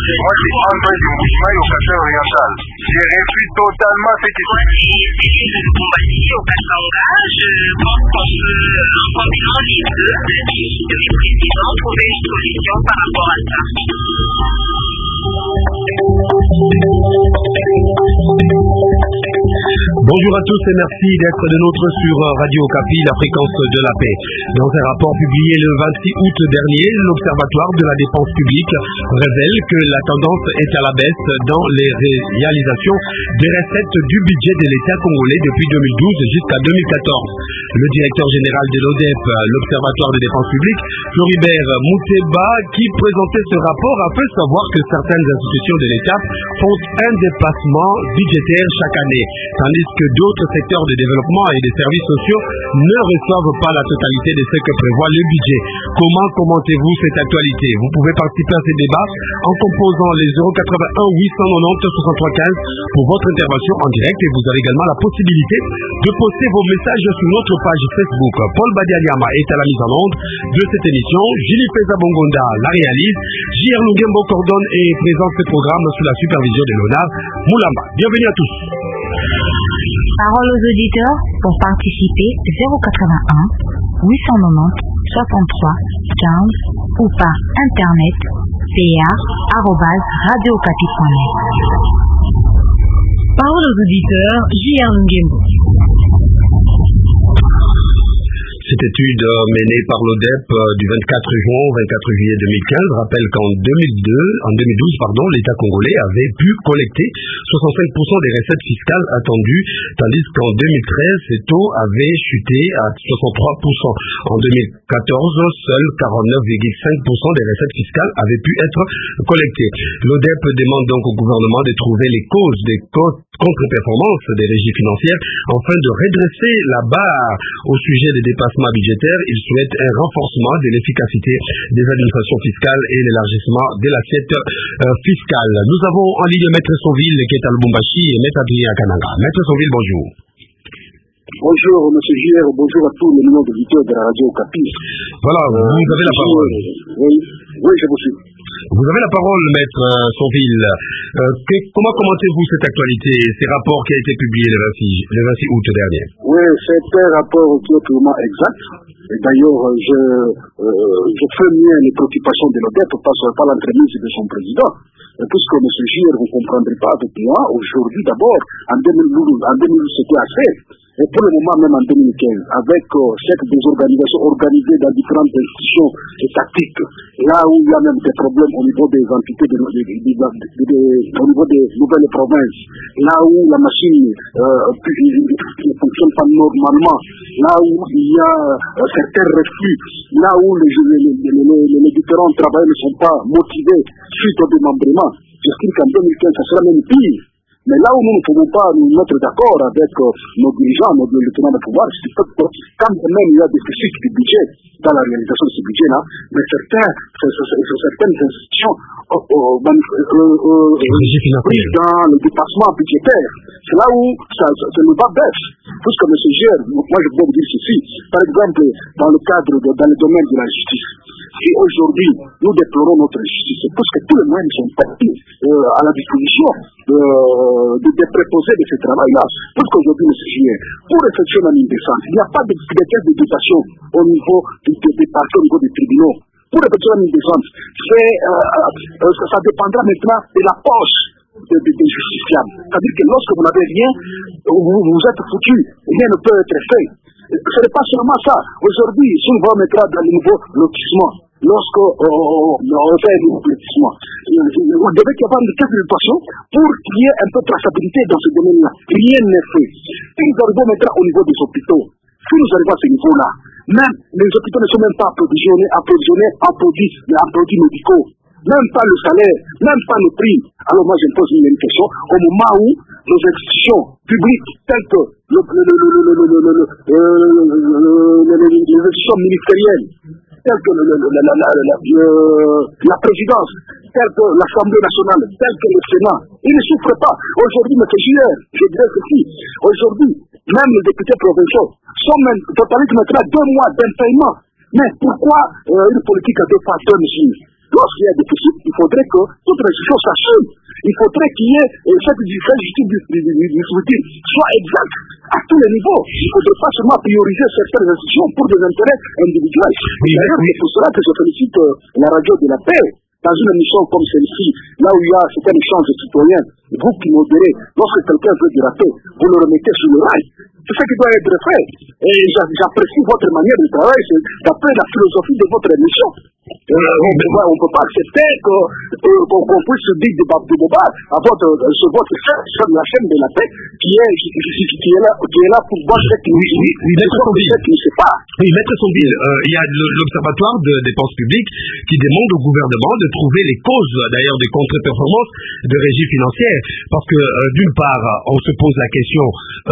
Moi, c'est André Dumbushmaï au Café Oriental. J'ai refusé totalement cette histoire. Ici au Katanga, je pense qu'on peut, en combinant les deux, le président, trouver une solution par rapport à ça. Bonjour à tous et merci d'être de nôtres sur Radio Okapi, la fréquence de la paix. Dans un rapport publié le 26 août dernier, l'Observatoire de la dépense publique révèle que la tendance est à la baisse dans les réalisations des recettes du budget de l'État congolais depuis 2012 jusqu'à 2014. Le directeur général de l'ODEP, l'Observatoire de dépense publique, Floribert Mouteba, qui présentait ce rapport, a fait savoir que certaines institutions de l'État font un dépassement budgétaire chaque année, tandis que d'autres secteurs de développement et des services sociaux ne reçoivent pas la totalité de ce que prévoit le budget. Comment commentez-vous cette actualité? Vous pouvez participer à ces débats en composant les 081 890 6315 pour votre intervention en direct, et vous avez également la possibilité de poster vos messages sur notre page Facebook. Paul Badialiama est à la mise en onde de cette émission. Julie Peza Bongonda la réalise. J.R. Lungembo coordonne et présente ce programme sous la supervision de Léonard Moulamba. Bienvenue à tous. Parole aux auditeurs pour participer 081 890 63 15 ou par internet pa@radiocapi.net. Parole aux auditeurs J.R. Lungembo. Cette étude menée par l'ODEP du 24 juillet 2015 rappelle qu'en 2012, l'État congolais avait pu collecter 65% des recettes fiscales attendues, tandis qu'en 2013, ces taux avaient chuté à 63%. En 2014, seuls 49,5% des recettes fiscales avaient pu être collectées. L'ODEP demande donc au gouvernement de trouver les causes des contre-performances des régies financières afin de redresser la barre au sujet des dépassements budgétaire. Il souhaite un renforcement de l'efficacité des administrations fiscales et l'élargissement de l'assiette fiscale. Nous avons en ligne Maître Sauville qui est à Lubumbashi et Maître Adrien Kananga. Maître Sauville, bonjour. Bonjour, M. J.R. Bonjour à tous les millions d'auditeurs de la radio Okapi. Voilà, vous avez la parole. Oui, je vous suis. Vous avez la parole, Maître Sauville. Comment commentez-vous cette actualité, ces rapports qui a été publié le 26 août dernier? Oui, c'est un rapport qui est purement exact. Et d'ailleurs, je fais mieux les préoccupations de l'ODEP par l'entremise de son président. Puisque M. J.R., vous ne comprendrez pas avec moi, aujourd'hui d'abord, en 2012 c'était assez. Et pour le moment, même en 2015, avec cette désorganisation organisée dans différentes institutions étatiques, là où il y a même des problèmes au niveau des entités, au niveau des nouvelles provinces, là où la machine ne fonctionne pas normalement, là où il y a certains reflux, là où les différents travailleurs ne sont pas motivés suite au démembrement, j'estime qu'en 2015, ça sera même pire. Mais là où nous ne pouvons pas nous mettre d'accord avec nos dirigeants, nos lieutenants de pouvoir, c'est que quand même il y a des déficits du budget dans la réalisation de ce budget-là, mais certaines institutions prises dans le dépassement budgétaire. C'est là où ça ne va baisse. Puisque M. Gère, moi je peux vous dire ceci, par exemple, dans le domaine de la justice, si aujourd'hui nous déplorons notre justice, c'est parce que tous les moyens sont partis à la disposition des préposés de ce travail-là. Parce qu'aujourd'hui, M. Gère, pour effectuer la ligne décence, il n'y a pas de caisse de dotation au niveau des parties, au niveau des tribunaux. Pour effectuer la ligne décence, ça dépendra maintenant de la poche des justiciables. C'est-à-dire que lorsque vous n'avez rien, vous êtes foutu, rien ne peut être fait. Ce n'est pas seulement ça. Aujourd'hui, si on va mettre dans le nouveau lotissement, lorsqu'on fait un nouveau lotissement, on devait y avoir une caisse de dotation pour qu'il y ait un peu de traçabilité dans ce domaine-là. Rien n'est fait. Et nous arrivons maintenant au niveau des hôpitaux. Si nous arrivons à ce niveau-là, même les hôpitaux ne sont même pas approvisionnés en produits médicaux. Même pas le salaire, même pas le prix. Alors moi je me pose une question, au moment où les institutions publiques telles que les institutions ministérielles, telles que la présidence, telles que l'Assemblée nationale, telles que le Sénat, ils ne souffrent pas. Aujourd'hui, M. J.R., je dirais ceci, aujourd'hui, même les députés provinciaux sont même totalement maintenant 2 mois d'impayement. Mais pourquoi une politique à 2 fois 2 mesures? lorsqu'il y a des déficit, il faudrait que toute institution s'assume. Il faudrait qu'il y ait cette justice distributive soit exacte à tous les niveaux. Il ne faudrait pas seulement prioriser certaines institutions pour des intérêts individuels. D'ailleurs, c'est pour cela que je félicite la radio de la paix. Dans une émission comme celle-ci, là où il y a certains échanges de citoyens, vous qui modérez, lorsque quelqu'un veut de la paix, vous le remettez sur le rail. C'est ça qui doit être fait. Et j'apprécie votre manière de travailler, c'est d'après la philosophie de votre émission. On ne peut pas accepter qu'on puisse se dire de débat à votre sur la chaîne de la paix qui est là pour voir ce qui ne sait pas. Oui, Maître Sonville, il y a l'Observatoire de dépenses publiques qui demande au gouvernement de trouver les causes d'ailleurs des contre-performances de régie financière. Parce que d'une part, on se pose la question,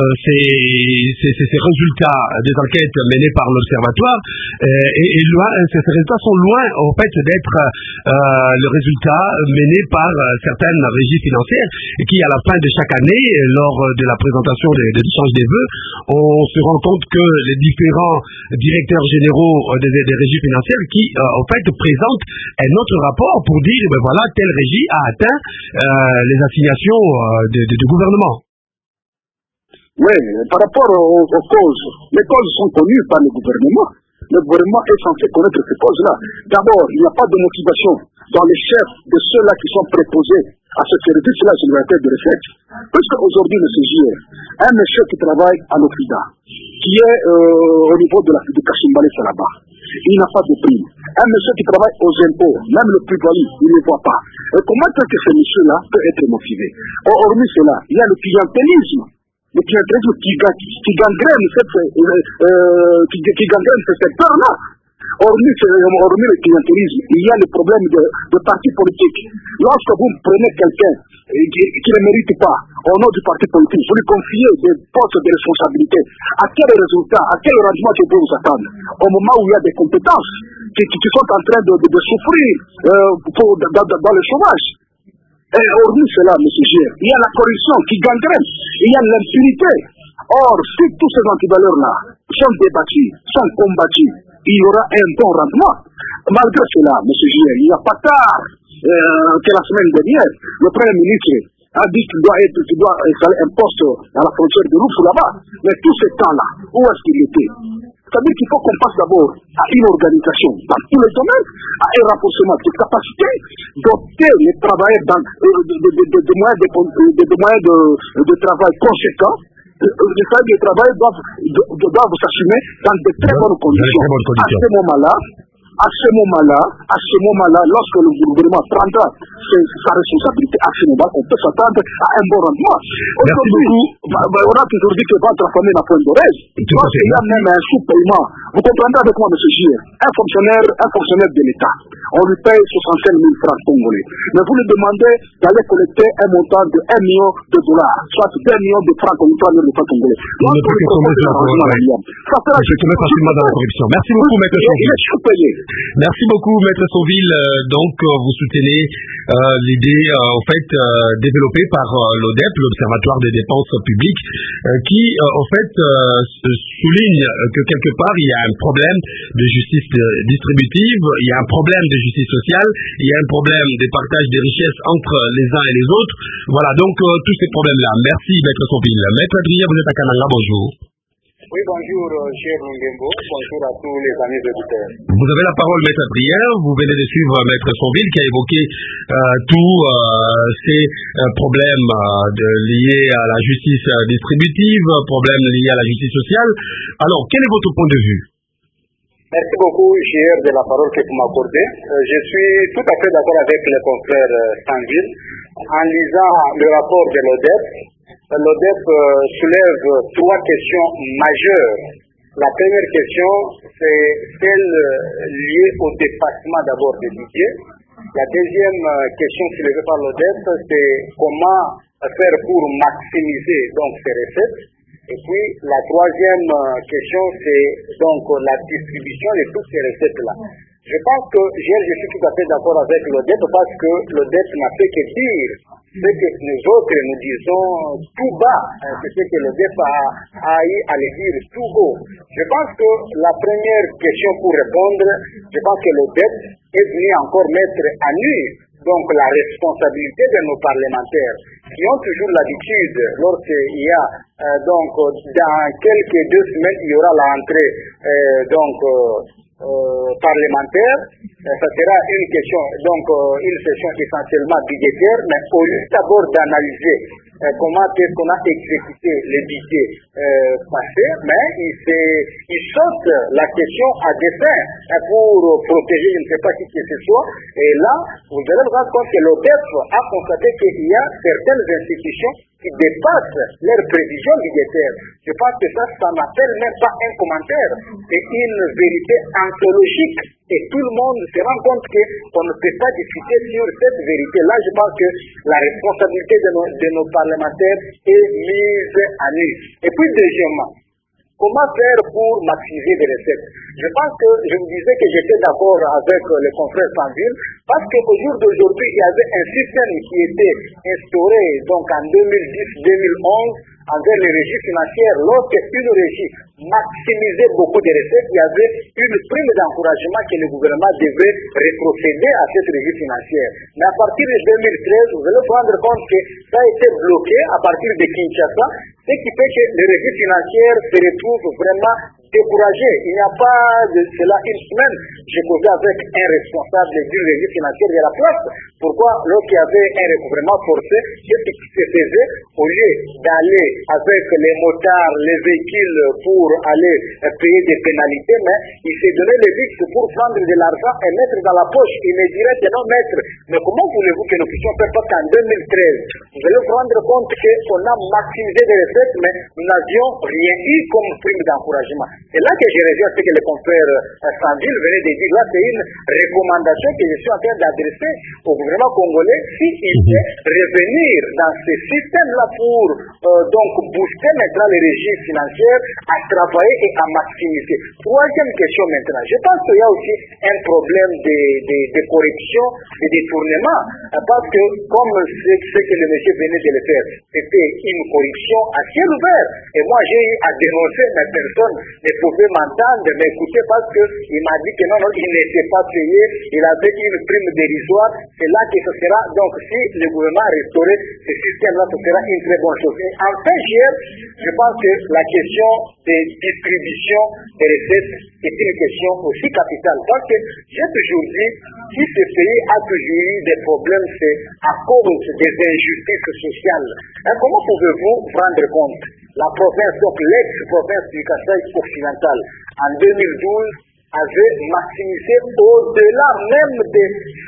ces résultats des enquêtes menées par l'Observatoire, et ces résultats sont loin en fait d'être le résultat mené par certaines régies financières et qui à la fin de chaque année, lors de la présentation des échanges des vœux, on se rend compte que les différents directeurs généraux des régies financières qui en fait présentent un autre rapport pour dire voilà, telle régie a atteint les assignations du gouvernement. Oui, par rapport aux causes, les causes sont connues par le gouvernement. Le gouvernement est censé connaître ces causes-là. D'abord, il n'y a pas de motivation dans les chefs de ceux-là qui sont préposés à ce service-là, sur la tête de recette. Puisque aujourd'hui, le CGR, un monsieur qui travaille à l'OFIDA, qui est au niveau de Kashimbale là-bas, il n'a pas de prime. Un monsieur qui travaille aux impôts, même le plus-value, il ne voit pas. Et comment est-ce que ce monsieur-là peut être motivé? Hormis cela, il y a le clientélisme. Le clientélisme qui gangrène ce secteur-là. Hormis le clientélisme, il y a le problème de partis politiques. Lorsque vous prenez quelqu'un qui ne mérite pas, au nom du parti politique, vous lui confiez des postes de responsabilité, à quel résultat, à quel rendement tu peux vous attendre? Au moment où il y a des compétences qui sont en train de souffrir dans le chômage. Et hormis cela, M. Gire, il y a la corruption qui gangrène, il y a l'impunité. Or, si tous ces antivaleurs-là sont débattus, sont combattus, il y aura un bon rendement. Malgré cela, M. Gire, il n'y a pas tard que la semaine dernière, le Premier ministre a dit qu'il doit installer un poste à la frontière de Roufou là-bas. Mais tout ce temps-là, où est-ce qu'il était? C'est-à-dire qu'il faut qu'on passe d'abord à une organisation dans tous les domaines, à un renforcement de capacités, doter les travailleurs de moyens de travail conséquents. Les travailleurs de travail doivent s'assumer dans de très bonnes conditions. À ce moment-là, lorsque le gouvernement prendra sa responsabilité à ce moment, on peut s'attendre à un bon rendement. Aujourd'hui, on a toujours dit que votre famille n'a point d'oreille. Il y a même un sous-paiement. Vous comprendrez avec moi, M. Gire, un fonctionnaire de l'État, on lui paye 65 000 francs congolais. Mais vous lui demandez d'aller collecter un montant de 1 million de dollars, soit 2 millions de francs congolais. On ne peut que tomber sur la corruption. Facilement dans la corruption. Merci beaucoup, Maître Sonville. Il est sous-payé. Merci beaucoup, Maître Sonville. Donc, vous soutenez l'idée, en fait, développée par l'ODEP, l'Observatoire des dépenses publiques, qui, en fait, souligne que quelque part, il y a un problème de justice distributive, il y a un problème de justice sociale, il y a un problème de partage des richesses entre les uns et les autres. Voilà, donc, tous ces problèmes-là. Merci, Maître Sonville. Maître Adrien, vous êtes à Kananga, bonjour. Oui, bonjour, cher Lungembo. Bonjour à tous les amis auditeurs. Vous avez la parole, Maître Adrien. Vous venez de suivre Maître Sonville qui a évoqué tous ces problèmes liés à la justice distributive, problèmes liés à la justice sociale. Alors, quel est votre point de vue? Merci beaucoup, cher, de la parole que vous m'accordez. Je suis tout à fait d'accord avec le confrère Sonville. En lisant le rapport de l'ODEP, l'ODEP soulève 3 questions majeures. La première question, c'est celle liée au dépassement d'abord des budgets. La deuxième question soulevée par l'ODEP, c'est comment faire pour maximiser donc ces recettes. Et puis la troisième question, c'est donc la distribution de toutes ces recettes-là. Je pense que je suis tout à fait d'accord avec l'ODEP parce que l'ODEP n'a fait que dire ce que nous autres nous disons tout bas, c'est ce que l'ODEP a eu à le dire tout haut. Je pense que la première question pour répondre, je pense que l'ODEP est venu encore mettre à nu donc la responsabilité de nos parlementaires qui ont toujours l'habitude, lorsqu'il y a donc dans quelques 2 semaines il y aura l'entrée parlementaire, ça sera une question, donc une session essentiellement budgétaire, mais au lieu d'abord d'analyser comment est-ce qu'on a exécuté les budgets passés, mais il saute la question à dessein pour protéger je ne sais pas qui que ce soit, et là vous allez vous rendre compte que l'ODEF a constaté qu'il y a certaines institutions qui dépassent leurs prévisions budgétaires. Je pense que ça n'appelle même pas un commentaire, c'est une vérité anthologique. Et tout le monde se rend compte qu'on ne peut pas discuter sur cette vérité-là. Je pense que la responsabilité de nos parlementaires est mise à nu. Et puis deuxièmement, comment faire pour maximiser les recettes? Je pense que je vous disais que j'étais d'accord avec le confrère Sanville, parce qu'au jour d'aujourd'hui, il y avait un système qui était instauré donc en 2010-2011 envers les régies financières. Lorsqu'une régie maximisait beaucoup de recettes, il y avait une prime d'encouragement que le gouvernement devait rétrocéder à cette régie financière. Mais à partir de 2013, vous allez vous rendre compte que ça a été bloqué à partir de Kinshasa, ce qui fait que les régies financières se retrouvent vraiment découragées. Il n'y a pas de cela une semaine, j'ai causé avec un responsable d'une régie financière de la place. Pourquoi, lorsqu'il y avait un recouvrement forcé, qu'est-ce qui se faisait? Au lieu d'aller avec les motards, les véhicules pour aller payer des pénalités, mais il s'est donné le luxe pour prendre de l'argent et mettre dans la poche. Il me dirait que non, maître, mais comment voulez-vous que nous puissions faire? Parce qu'en 2013, vous allez vous rendre compte qu'on a maximisé des recettes, mais nous n'avions rien eu comme prime d'encouragement. C'est là que je reviens à ce que le confrère Sanville venait de dire. Là, c'est une recommandation que je suis en train d'adresser au gouvernement congolais s'il peut revenir dans ce système-là pour donc booster maintenant les régimes financières à travailler et à maximiser. Troisième question maintenant. Je pense qu'il y a aussi un problème de corruption, de détournement, parce que comme ce que le monsieur venait de le faire, c'était une corruption à ciel ouvert. Et moi, j'ai eu à dénoncer, mais personne ne pouvait m'entendre, m'écouter, parce qu'il m'a dit que non, il n'était pas payé, il avait une prime dérisoire. C'est là que ce sera, donc si le gouvernement a restauré ce système-là, ce sera une très bonne chose. Et enfin, je pense que la question de distribution des recettes est une question aussi capitale. Parce que j'ai toujours dit, si ce pays a toujours eu des problèmes, c'est à cause des injustices sociales. Et comment pouvez-vous vous rendre compte? La province, donc l'ex-province du Kasaï occidental, en 2012, avait maximisé au-delà même de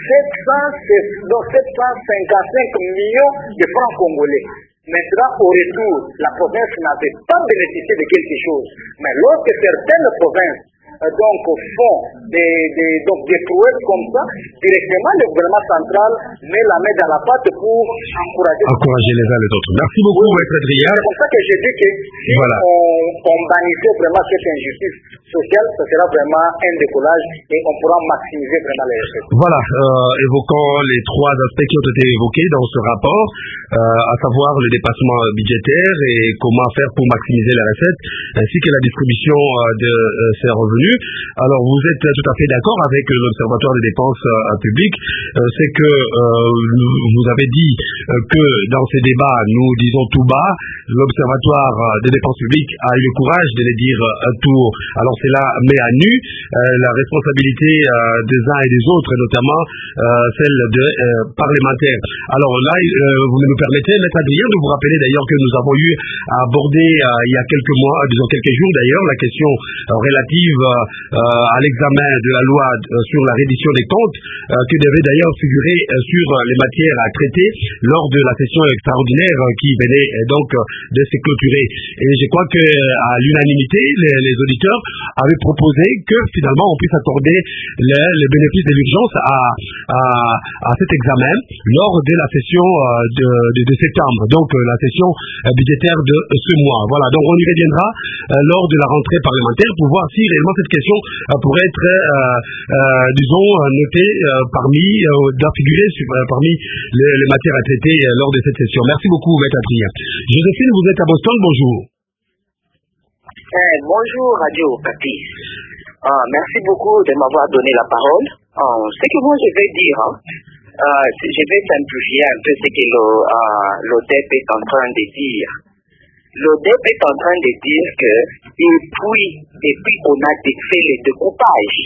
755 millions de francs congolais. Maintenant, au retour, la province n'avait pas bénéficié de quelque chose. Mais lorsque certaines provinces donc font des prouesses comme ça, directement le gouvernement central met la main dans la pâte pour encourager les uns les autres. Merci beaucoup, Maître Adrien. C'est pour ça que j'ai dit que si on bannissait vraiment cette injustice sociale, ça sera vraiment un décollage et on pourra maximiser vraiment les recettes. Voilà, évoquant les 3 aspects qui ont été évoqués dans ce rapport, à savoir le dépassement budgétaire et comment faire pour maximiser les recettes, ainsi que la distribution de ces revenus. Alors, vous êtes tout à fait d'accord avec l'Observatoire des dépenses publiques, c'est que vous avez dit que dans ces débats, nous disons tout bas, l'Observatoire des dépenses publiques a eu le courage de les dire tout haut. Alors, c'est là, mais à nu, la responsabilité des uns et des autres, et notamment celle de parlementaires. Alors là, vous nous permettez, Maître Adrien, de vous rappeler d'ailleurs que nous avons eu à aborder il y a quelques mois, disons quelques jours d'ailleurs, la question relative à l'examen de la loi sur la reddition des comptes, qui devait d'ailleurs figurer sur les matières à traiter lors de la session extraordinaire qui venait donc de se clôturer. Et je crois que à l'unanimité, les auditeurs avaient proposé que finalement on puisse accorder les bénéfices de l'urgence à cet examen lors de la session de septembre, donc la session budgétaire de ce mois. Voilà, donc on y reviendra lors de la rentrée parlementaire pour voir si réellement cette question pourrait être, disons, notée parmi les matières à traiter lors de cette session. Merci beaucoup, Maître Adrien. Joséphine, vous êtes à Boston, bonjour. Bonjour, Radio Okapi. Merci beaucoup de m'avoir donné la parole. Ce que moi je vais dire, je vais simplifier un peu ce que l'ODEP est en train de dire. L'ODEP est en train de dire que depuis qu'on a fait les découpages,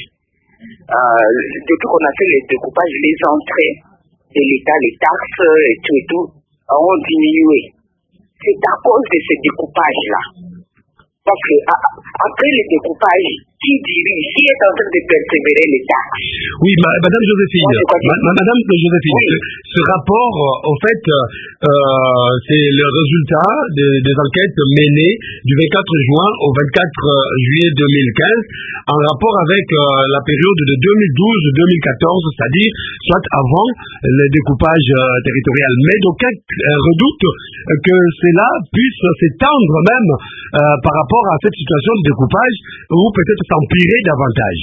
les entrées de l'État, les taxes et tout ont diminué. C'est à cause de ce découpage-là. Parce que après le découpage, qui dirige, qui est en train de persévérer les taxes? Oui, Madame Joséphine, oui. Ce rapport, en fait, c'est le résultat des enquêtes menées du 24 juin au 24 juillet 2015, en rapport avec la période de 2012-2014, c'est-à-dire soit avant le découpage territorial. Mais d'aucuns redoutent que cela puisse s'étendre même par rapport à cette situation de découpage, ou peut-être s'empirer davantage.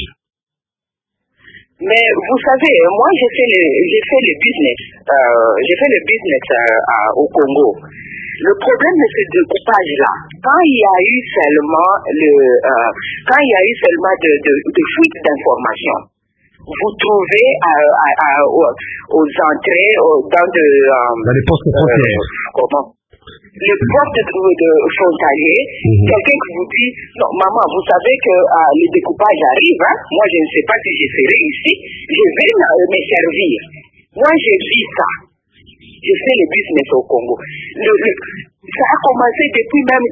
Mais vous savez, moi j'ai fait le business au Congo. Le problème de ce découpage-là, quand il y a eu seulement de fuite d'informations, vous trouvez aux entrées dans les postes frontières. Le porte de frontalier, quelqu'un qui vous dit, non, maman, vous savez que le découpage arrive, hein? Moi je ne sais pas si je serai ici, je vais me servir. Moi je vis ça. Je fais le business au Congo. Ça a commencé depuis même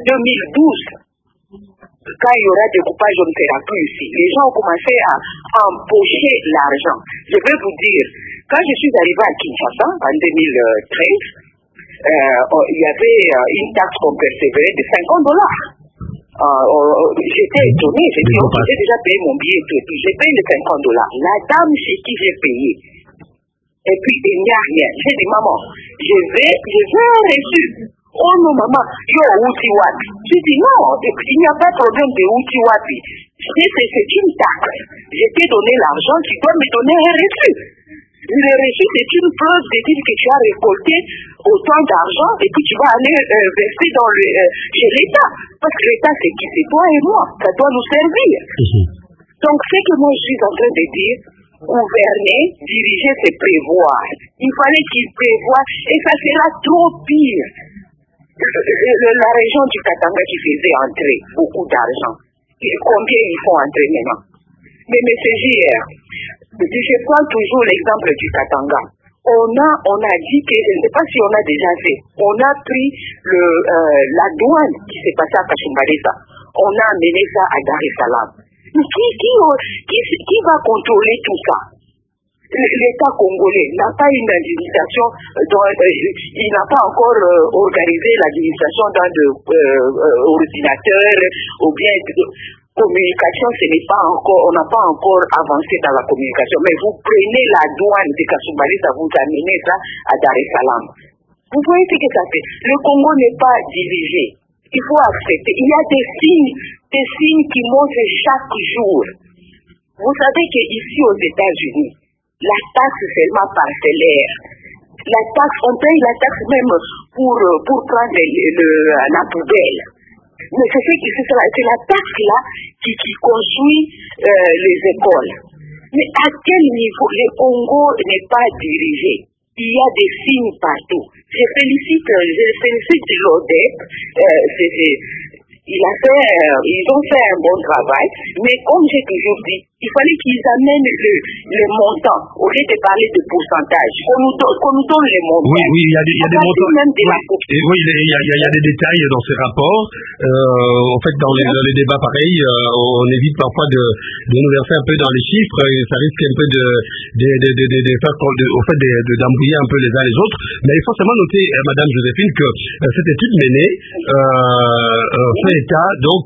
2012. Quand il y aura découpage, on ne fera plus ici. Les gens ont commencé à empocher l'argent. Je vais vous dire, quand je suis arrivé à Kinshasa en 2013, il y avait une taxe qu'on persévérait de $50. J'étais étonné, j'ai déjà payé mon billet, j'ai payé les $50. La dame chez qui j'ai payé, et puis il n'y a rien. J'ai dit, maman, je vais reçu. Oh non, maman, yo, Uti-Wapi. J'ai dit, non, il n'y a pas de problème de Uti-Wapi. C'est une taxe. Je t'ai donné l'argent, tu dois me donner un reçu. Le reçu, c'est une preuve de dire que tu as récolté autant d'argent et puis tu vas aller verser chez l'État. Parce que l'État, c'est qui? C'est toi et moi. Ça doit nous servir. Donc, ce que moi, je suis en train de dire, gouverner, diriger, c'est prévoir. Il fallait qu'il prévoie et ça sera trop pire. La région du Katanga qui faisait entrer beaucoup d'argent. Combien ils font entrer maintenant? Mais M. JR, je prends toujours l'exemple du Katanga. On a dit que, je ne sais pas si on a déjà fait, on a pris la douane qui s'est passée à Kachumbalesa. On a amené ça à Dar es Salaam. Qui va contrôler tout ça? L'État congolais n'a pas une administration, il n'a pas encore organisé l'administration dans ordinateurs ou bien communication, on n'a pas encore avancé dans la communication. Mais vous prenez la douane de Kasumbalesa, vous amenez ça à Dar es Salaam. Vous voyez ce que ça fait. Le Congo n'est pas dirigé. Il faut accepter. Il y a des signes qui montrent chaque jour. Vous savez qu'ici aux États-Unis, la taxe est seulement parcellaire. On paye la taxe même pour prendre la poubelle. Mais c'est la taxe là qui construit les écoles. Mais à quel niveau? Le Congo n'est pas dirigé. Il y a des signes partout. Je félicite l'ODEP. Ils ont fait un bon travail, mais comme j'ai toujours dit, il fallait qu'ils amènent le montant, au lieu de parler de pourcentage, qu'on nous donne les montants. Oui, il y a des montants. Oui, il y a des détails dans ces rapports. En fait, dans les débats pareils, on évite parfois de nous verser un peu dans les chiffres, et ça risque un peu de faire d'embrouiller un peu les uns les autres. Mais il faut seulement noter, Madame Joséphine, que cette étude menée fait état donc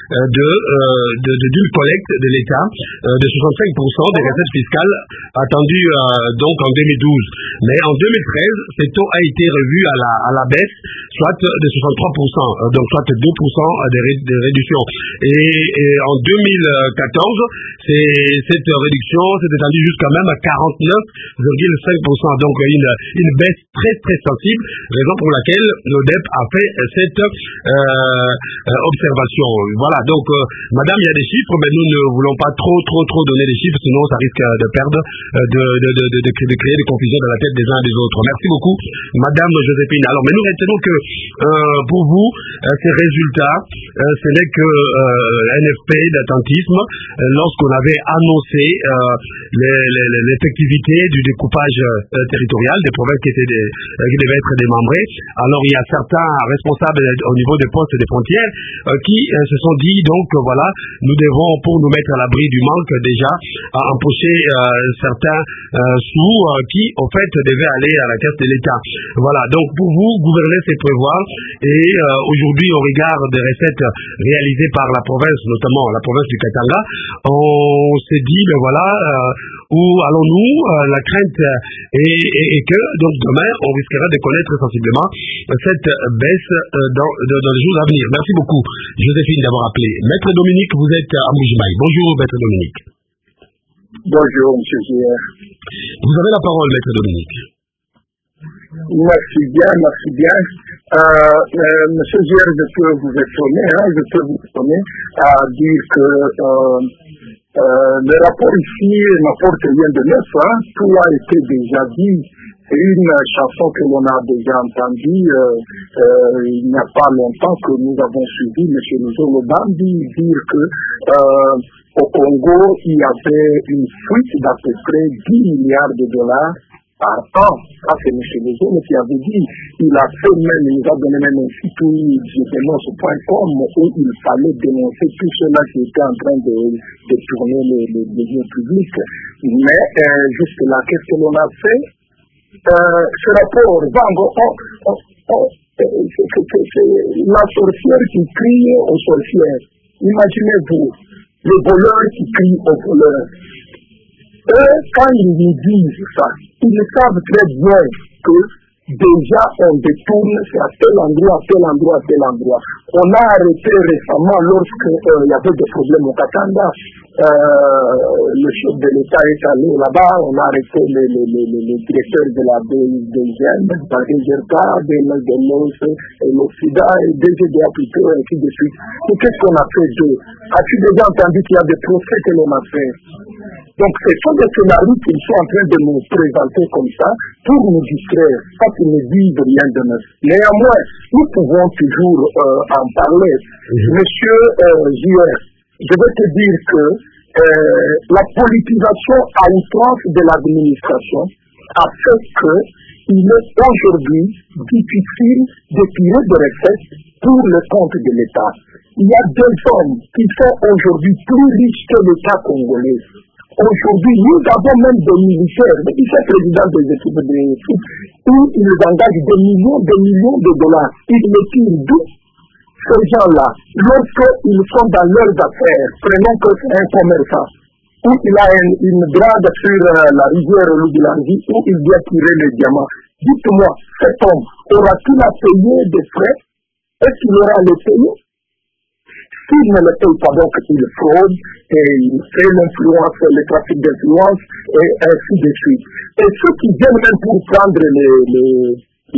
d'une collecte de l'État de 65% des recettes fiscales attendues donc en 2012. Mais en 2013, ce taux a été revu à la baisse, soit de 63%, donc soit 2% de réduction. Et en 2014, cette réduction s'est étendue jusqu'à même à 49,5%. Donc une baisse très très sensible, raison pour laquelle l'ODEP a fait cette observation. Voilà, donc, madame, il y a des chiffres, mais nous ne voulons pas trop donner des chiffres, sinon ça risque de perdre, de créer des confusions dans la tête des uns et des autres. Merci beaucoup, madame Joséphine. Alors, mais nous retenons que, pour vous, ces résultats, ce n'est que NFP d'attentisme, lorsqu'on avait annoncé l'effectivité du découpage territorial des provinces qui devaient être démembrées. Alors, il y a certains responsables au niveau des postes et des frontières qui se sont dit, donc, voilà, nous devons, pour nous mettre à l'abri du manque, déjà, empocher certains sous qui, au fait, devaient aller à la caisse de l'État. Voilà, donc, pour vous, gouverner, c'est prévoir. Et aujourd'hui, au regard des recettes réalisées par la province, notamment la province du Katanga, on s'est dit, ben voilà, où allons-nous? La crainte est que, donc, demain, on risquera de connaître sensiblement cette baisse dans les jours à venir. Merci beaucoup, Joséphine, d'avoir appelé. Maître Dominique, vous êtes à Mbujimaï. Bonjour, Maître Dominique. Bonjour, M. Zier. Vous avez la parole, Maître Dominique. Merci bien. Monsieur Zier, je peux vous étonner à dire que le rapport ici n'apporte rien de neuf. Tout a été déjà dit. C'est une chanson que l'on a déjà entendue il n'y a pas longtemps, que nous avons suivi M. Nzolo Bambi dire que au Congo, il y avait une fuite d'à peu près 10 milliards de dollars par an. Ça, c'est M. Nzolo qui avait dit. Il a fait même, il nous a donné même un site où je dénonce.com où il fallait dénoncer tout cela qui était en train de tourner les biens publics. Mais jusque là, qu'est-ce que l'on a fait? Ce rapport va c'est la sorcière qui crie aux sorcières. Imaginez-vous, les voleurs qui crient aux voleurs. Eux, quand ils nous disent ça, ils savent très bien que déjà on détourne, c'est à tel endroit. On a arrêté récemment lorsqu'il y avait des problèmes au Katanga. Le chef de l'État est allé là-bas, on a arrêté les directeurs de la DGN, de la DGRK, de l'OS, et l'OFIDA, et DGDA plutôt, et ainsi de suite. Et qu'est-ce qu'on a fait d'eux? As-tu déjà entendu qu'il y a des procès que l'on a fait? Donc, ce sont des scénarios qu'ils sont en train de nous présenter comme ça pour nous distraire, pas qu'ils ne disent rien de neuf. Néanmoins, nous pouvons toujours en parler. Monsieur J.R., je vais te dire que la politisation à outrance de l'administration a fait qu'il est aujourd'hui difficile de tirer des recettes pour le compte de l'État. Il y a des hommes qui sont aujourd'hui plus riches que l'État congolais. Aujourd'hui, nous avons même des militaires, des vice-présidents des équipes où ils engagent des millions de dollars. Ils les tirent d'où? Ces gens-là, lorsqu'ils sont dans leurs affaires, prenons que c'est un commerçant, où il a une grade sur la rivière Lubilangi, où il doit tirer les diamants. Dites-moi, cet homme aura-t-il à payer des frais? Est-ce qu'il aura à les payer? S'il ne le paye pas, donc il fraude et il fait l'influence, le trafic d'influence et ainsi de suite. Et ceux qui viennent même pour prendre les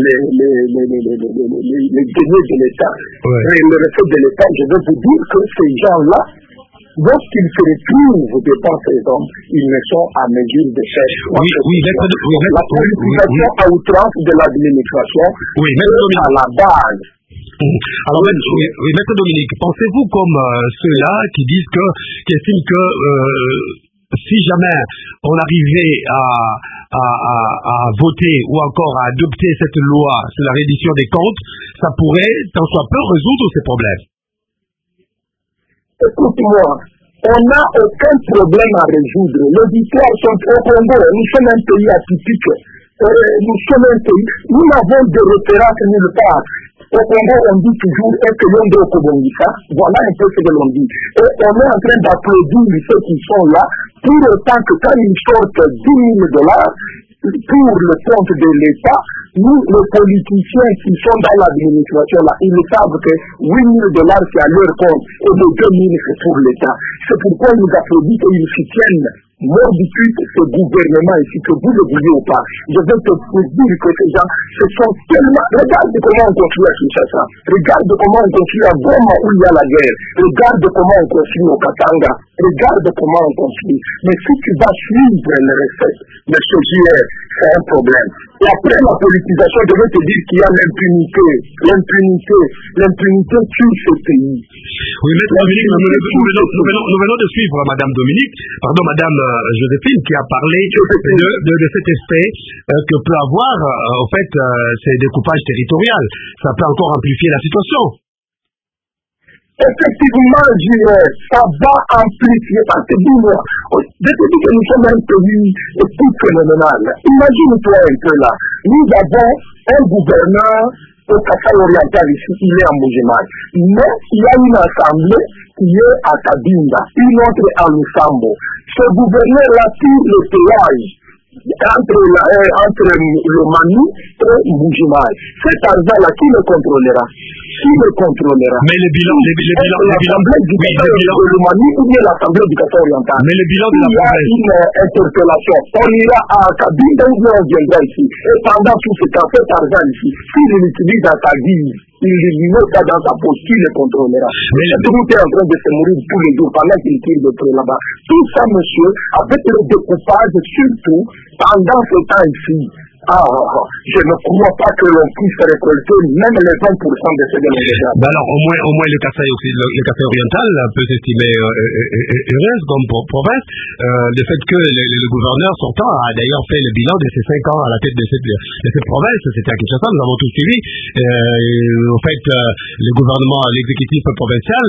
deniers de l'État, et le recette de l'État, je veux vous dire que ces gens-là, lorsqu'ils se retrouvent devant ces hommes, ils ne sont à mesure de faire. La politisation à outrance de l'administration est à la base. Alors, Maître Dominique, pensez-vous comme ceux-là qui estiment que si jamais on arrivait à voter ou encore à adopter cette loi sur la reddition des comptes, ça pourrait, tant soit peu, résoudre ces problèmes? Écoute-moi, on n'a aucun problème à résoudre. Les victoires sont au Congo. Nous sommes un pays atypique. Nous n'avons de référence nulle part. Au Congo, on dit toujours est-ce que l'on doit Kobongisa? Voilà un peu ce que l'on dit. Et on est en train d'applaudir ceux qui sont là, pour autant que quand ils sortent 10 000 dollars pour le compte de l'État, nous, les politiciens qui sont dans l'administration là, ils savent que 8 000 dollars c'est à leur compte et les 2 000 c'est pour l'État. C'est pourquoi ils applaudissent et ils soutiennent mordicute ce gouvernement ici, que vous le vouliez ou pas. Je vais te dire que ces gens, ce sont tellement... Regarde comment on construit à Kinshasa. Regarde comment on construit à Goma où il y a la guerre. Regarde comment on construit au Katanga. Regarde comment on construit. Mais si tu vas suivre les recettes de ce JR, c'est un problème. Et après la politisation, je vais te dire qu'il y a l'impunité. L'impunité tue ce pays. Oui, Maître Dominique, nous venons de suivre Madame Joséphine qui a parlé de cet effet que peut avoir au fait ces découpages territoriaux. Ça peut encore amplifier la situation. Effectivement, ça va amplifier parce que dis-moi, je te dis que nous sommes un pays tout phénoménal. Imagine-toi un peu là. Nous avons un gouverneur au Kassai oriental ici, il est en Moujimal. Mais il y a une assemblée qui est à Kabinda, une autre à Lusambo. Ce gouverneur-là tire le péage entre le Manu et Moujimal. Cet argent-là, qui le contrôlera? Mais le bilan l'Assemblée du Kassai le Manu ou bien l'Assemblée du Kassai oriental. Mais le bilan de la province. Il y a une interpellation. On ira à Kabinda ou bien on viendra ici. Et pendant tout ce temps, cet argent ici, s'il l'utilise à ta guise, il ne met pas dans sa poche, qui le contrôlera? Mais tout est en train de se mourir tous les jours pendant qu'il tire de près là-bas. Tout ça, monsieur, avec le découpage, surtout pendant ce temps ici, je ne crois pas que l'on puisse récolter même les 20% de ce développement. Alors, au moins le Kassai oriental peut s'estimer heureuse comme province. Le fait que le gouverneur sortant a d'ailleurs fait le bilan de ses 5 ans à la tête de cette province, c'était à Kinshasa, nous avons tous suivi. Au fait, le gouvernement, l'exécutif provincial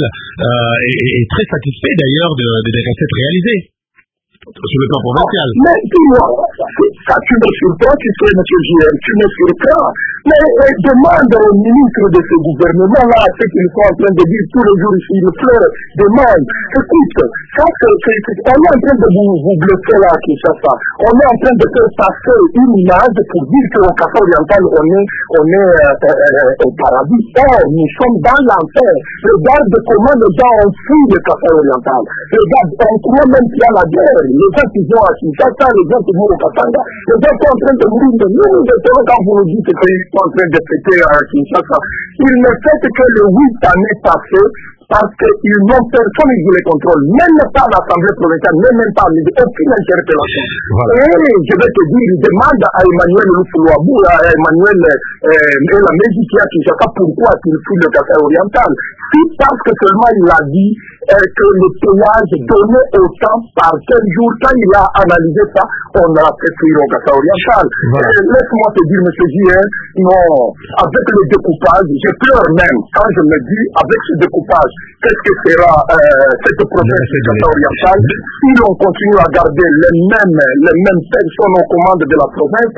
est très satisfait d'ailleurs des recettes réalisées. Sur le plan provincial. Mais dis-moi, ça tu me surprends, tu sais, M. JR, tu me surprends. Mais demande au ministre de ce gouvernement-là ce qu'ils sont en train de dire tous les jours ici, le fleur, demande. Écoute, ça, on est en train de vous blesser là, Kinshasa. On est en train de faire passer une image pour dire qu'au Kassai oriental, on est au paradis. Or, nous sommes dans l'enfer. Regarde comment les gens ont fui le Kassai oriental. Regarde, on croit même qu'il y a la guerre. Les gens qui vont à Kinshasa, les gens qui vont au Katanga, les gens sont en train de mourir. Mais nous espérons quand vous nous dites qu'ils sont en train de fêter à Kinshasa. Ils ne fêtent que le 8 années passées parce qu'ils n'ont personne qui les contrôle. Même pas l'Assemblée provinciale, même pas aucune interpellation. Voilà. Et je vais te dire, il demande à Emmanuel Louabou, à Emmanuel Elamedi qui a Kinshasa, pourquoi a-t-il fui le Kassai oriental? Si parce que seulement il a dit que le péage donnait autant par quel jour, quand il a analysé ça, on a fait fuir au Kassai oriental. Voilà. Laisse-moi te dire, M. JR, non, avec le découpage, je pleure même quand je me dis, avec ce découpage, qu'est-ce que sera cette province du Kassai oriental si l'on continue à garder les mêmes personnes aux commandes de la province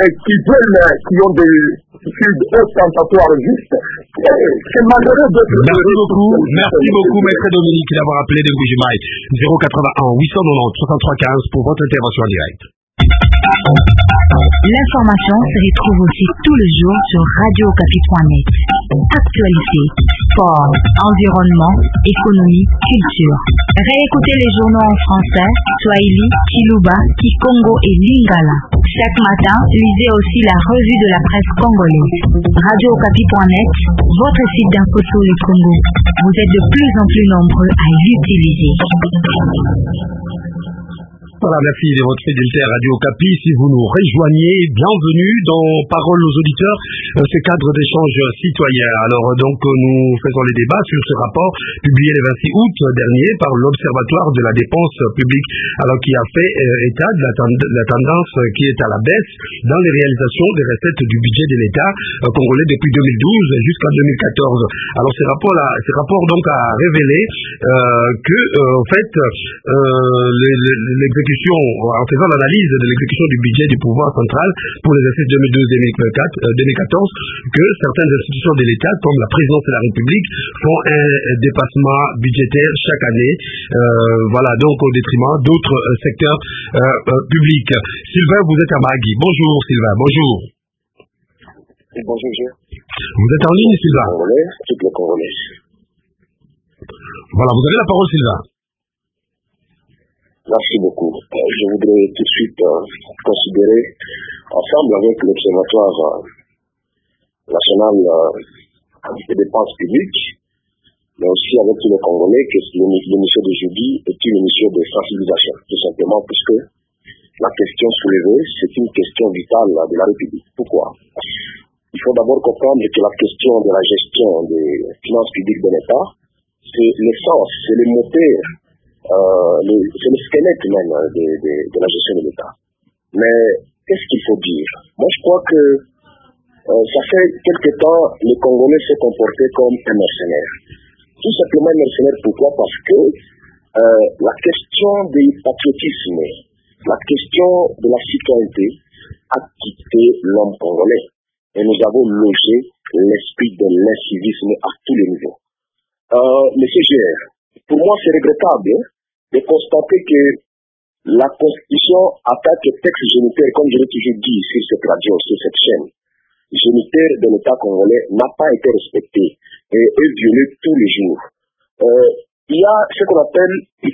qui ont des études ostentatoires justes. C'est malheureux de... Merci beaucoup, Maître Dominique, d'avoir appelé de Mbujimaï. 081 890 63 15 pour votre intervention en direct. L'information se retrouve aussi tous les jours sur radiocapi.net. Actualité, sport, environnement, économie, culture. Réécoutez les journaux en français, Swahili, Kiluba, Kikongo et Lingala. Chaque matin, lisez aussi la revue de la presse congolaise. Radiocapi.net, votre site d'info sur le Congo. Vous êtes de plus en plus nombreux à l'utiliser. Voilà, merci de votre fidélité à Radio Okapi. Si vous nous rejoignez, bienvenue dans Parole aux auditeurs, ce cadre d'échange citoyen. Alors, donc, nous faisons les débats sur ce rapport publié le 26 août dernier par l'Observatoire de la dépense publique, alors qui a fait état de la tendance qui est à la baisse dans les réalisations des recettes du budget de l'État congolais depuis 2012 jusqu'en 2014. Alors, ce rapport donc a révélé que, en fait, l'exécution, en faisant l'analyse de l'exécution du budget du pouvoir central pour les exercices 2012-2014, que certaines institutions de l'État, comme la présidence de la République, font un dépassement budgétaire chaque année, voilà, donc au détriment d'autres secteurs publics. Sylvain, vous êtes à Magui. Bonjour Sylvain, bonjour. Bonjour, Gilles. Vous êtes en ligne, Sylvain? Congolais, toutes les Congolais. Voilà, vous avez la parole, Sylvain. Merci beaucoup. Je voudrais tout de suite considérer, ensemble avec l'Observatoire national des dépenses publiques, mais aussi avec tous les Congolais, que l'émission d'aujourd'hui est une émission de sensibilisation, tout simplement puisque la question soulevée, c'est une question vitale de la République. Pourquoi? Il faut d'abord comprendre que la question de la gestion des finances publiques de l'État, c'est l'essence, c'est le moteur, c'est le squelette même de la gestion de l'État. Mais qu'est-ce qu'il faut dire? Moi, je crois que ça fait quelque temps, les Congolais se comportaient comme un mercenaire. Tout simplement un mercenaire, pourquoi? Parce que la question du patriotisme, la question de la citoyenneté a quitté l'homme congolais. Et nous avons logé l'esprit de l'incivisme à tous les niveaux. Monsieur Gérard, pour moi c'est regrettable de constater que la Constitution attaque le texte génitaire, comme je l'ai toujours dit sur cette radio, sur cette chaîne, génitaire de l'État congolais n'a pas été respecté et est violé tous les jours. Il y a ce qu'on appelle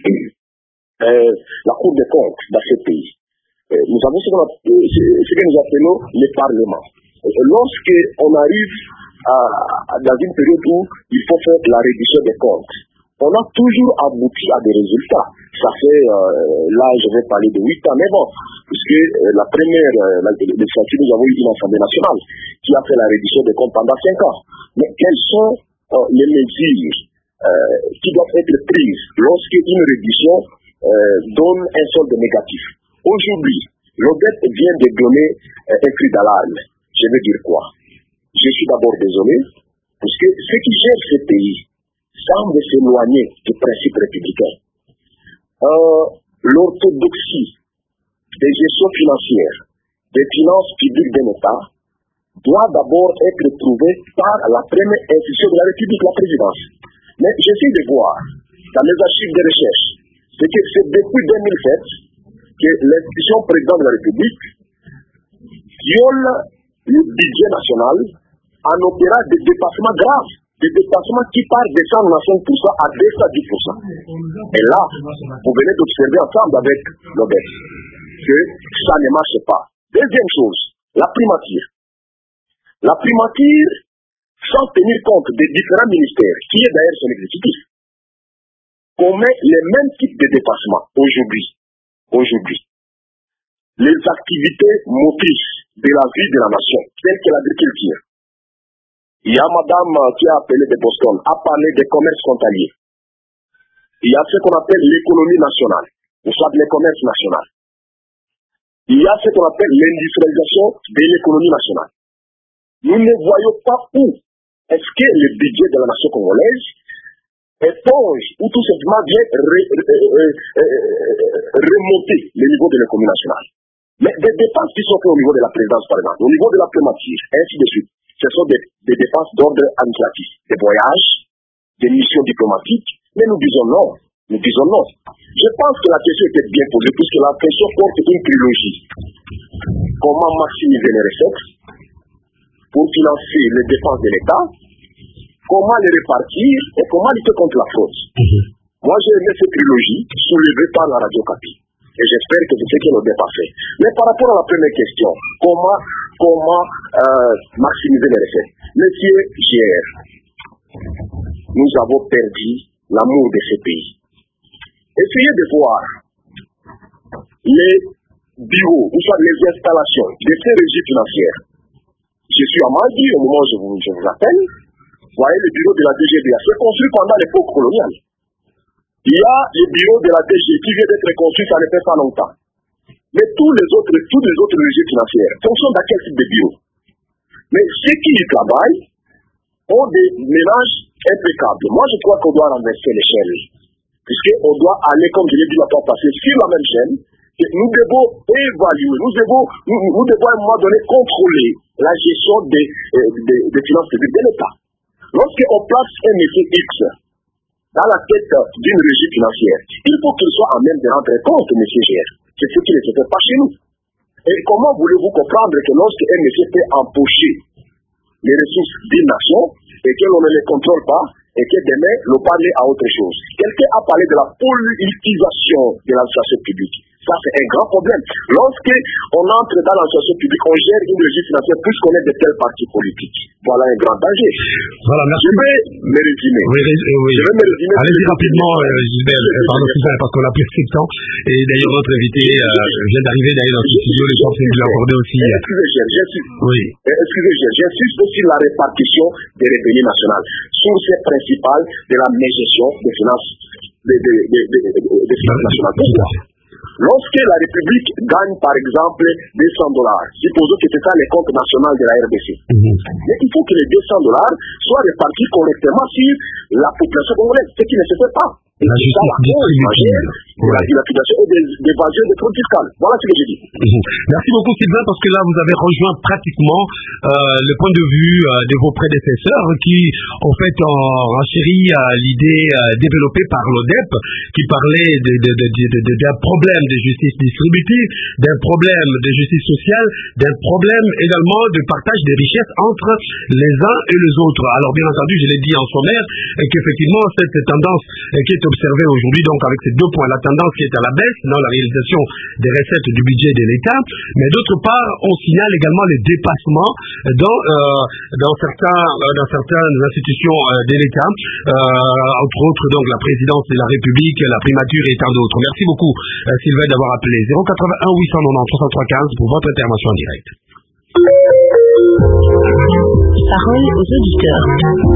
la Cour des comptes dans ce pays. Nous avons ce que nous appelons le Parlement. Lorsque on arrive dans une période où il faut faire la réduction des comptes, on a toujours abouti à des résultats. Ça fait, là je vais parler de 8 ans, mais bon, puisque la première législature, nous avons eu une Assemblée nationale qui a fait la réduction des comptes pendant 5 ans. Mais quelles sont les mesures qui doivent être prises lorsqu'une réduction donne un solde négatif? Aujourd'hui, l'ODEP vient de donner un cri d'alarme. Je veux dire quoi? Je suis d'abord désolé, parce que ceux qui gèrent ce pays semblent s'éloigner du principe républicain. L'orthodoxie des gestions financières, des finances publiques d'un État, doit d'abord être trouvée par la première institution de la République, la présidence. Mais j'essaie de voir, dans les archives de recherche, c'est que c'est depuis 2007 que l'institution président de la République viole le budget national en opérant des dépassements graves, des dépassements qui partent de 195% à 210%. Et là, vous venez d'observer ensemble avec l'ODEP que ça ne marche pas. Deuxième chose, la primature. La primature, sans tenir compte des différents ministères, qui est d'ailleurs son exécutif, commet les mêmes types de dépassements aujourd'hui. Les activités motrices de la vie de la nation, telles que l'agriculture. Il y a madame qui a appelé de Boston, a parlé des commerces frontaliers. Il y a ce qu'on appelle l'économie nationale, ou soit le commerce national. Il y a ce qu'on appelle l'industrialisation de l'économie nationale. Nous ne voyons pas où est-ce que le budget de la nation congolaise éponge ou tout simplement vient remonter le niveau de l'économie nationale. Mais des dépenses qui sont faites au niveau de la présidence, par exemple, au niveau de la primature, ainsi de suite, ce sont des dépenses d'ordre administratif, des voyages, des missions diplomatiques, mais nous disons non. Je pense que la question était bien posée, puisque la question porte une trilogie. Comment maximiser les recettes pour financer les dépenses de l'État, comment les répartir et comment lutter contre la fraude. Moi, j'ai aimé cette trilogie soulevée par la Radio Okapi. Et j'espère que c'est ce que l'ODEP a fait. Mais par rapport à la première question, comment maximiser les recettes? Monsieur Gérard, nous avons perdu l'amour de ce pays. Essayez de voir les bureaux, ou soit les installations de ces régies financières. Je suis à Maldi, au moment où je vous appelle. Vous voyez le bureau de la DGDA, c'est construit pendant l'époque coloniale. Il y a le bureau de la DG qui vient d'être construit, ça ne fait pas longtemps. Mais toutes les autres régies financières fonctionnent dans quel type de bureau? Mais ceux qui y travaillent ont des ménages impeccables. Moi, je crois qu'on doit renverser l'échelle. Puisqu'on doit aller, comme je l'ai dit la fois passée, sur la même chaîne. Et nous devons évaluer, nous devons à un moment donné contrôler la gestion des finances publiques de l'État. Lorsqu'on place un métier X dans la tête d'une régie financière, il faut qu'il soit en même de rendre compte, M. Gérard. C'est ce qui ne se fait pas chez nous. Et comment voulez-vous comprendre que lorsqu'un métier peut empocher les ressources d'une nation et que l'on ne les contrôle pas et que demain, l'on parle à autre chose. Quelqu'un a parlé de la politisation de l'administration publique. Ça, c'est un grand problème. Lorsque on entre dans l'administration publique, on gère une régie financière puisqu'on est de tels partis politiques. Voilà un grand danger. Voilà, merci. Je vais me résumer. Oui. Je vais me résumer. Allez-y rapidement, Gilbert. Pardon, Sylvain, parce qu'on a plus de temps. Et d'ailleurs, notre invité vient d'arriver d'ailleurs dans ce studio. Les gens viennent de l'accorder aussi. Excusez, j'insiste aussi la répartition des revenus nationaux. Source principale de la gestion des finances, des finances nationales. Pourquoi? Lorsque la République gagne, par exemple, $200, supposons que c'est ça les comptes nationaux de la RDC. Mais il faut que les $200 soient répartis correctement sur la population congolaise, ce qui ne se fait pas. Et la justice distributive. La dilapidation et d'évasion des fraudes fiscales. Voilà ce que j'ai dit. Merci beaucoup, Sylvain, parce que là, vous avez rejoint pratiquement le point de vue de vos prédécesseurs qui, en fait, ont renchéri l'idée développée par l'ODEP qui parlait d'un problème de justice distributive, d'un problème de justice sociale, d'un problème également de partage des richesses entre les uns et les autres. Alors, bien entendu, je l'ai dit en sommaire, qu'effectivement, cette tendance qui est observée aujourd'hui, donc avec ces deux points, la tendance qui est à la baisse dans la réalisation des recettes du budget de l'État, mais d'autre part, on signale également les dépassements dans certaines institutions de l'État, entre autres donc la présidence de la République, la primature et tant d'autres. Merci beaucoup, Sylvain, d'avoir appelé 081 890 63 15 pour votre intervention en direct. Parole aux auditeurs.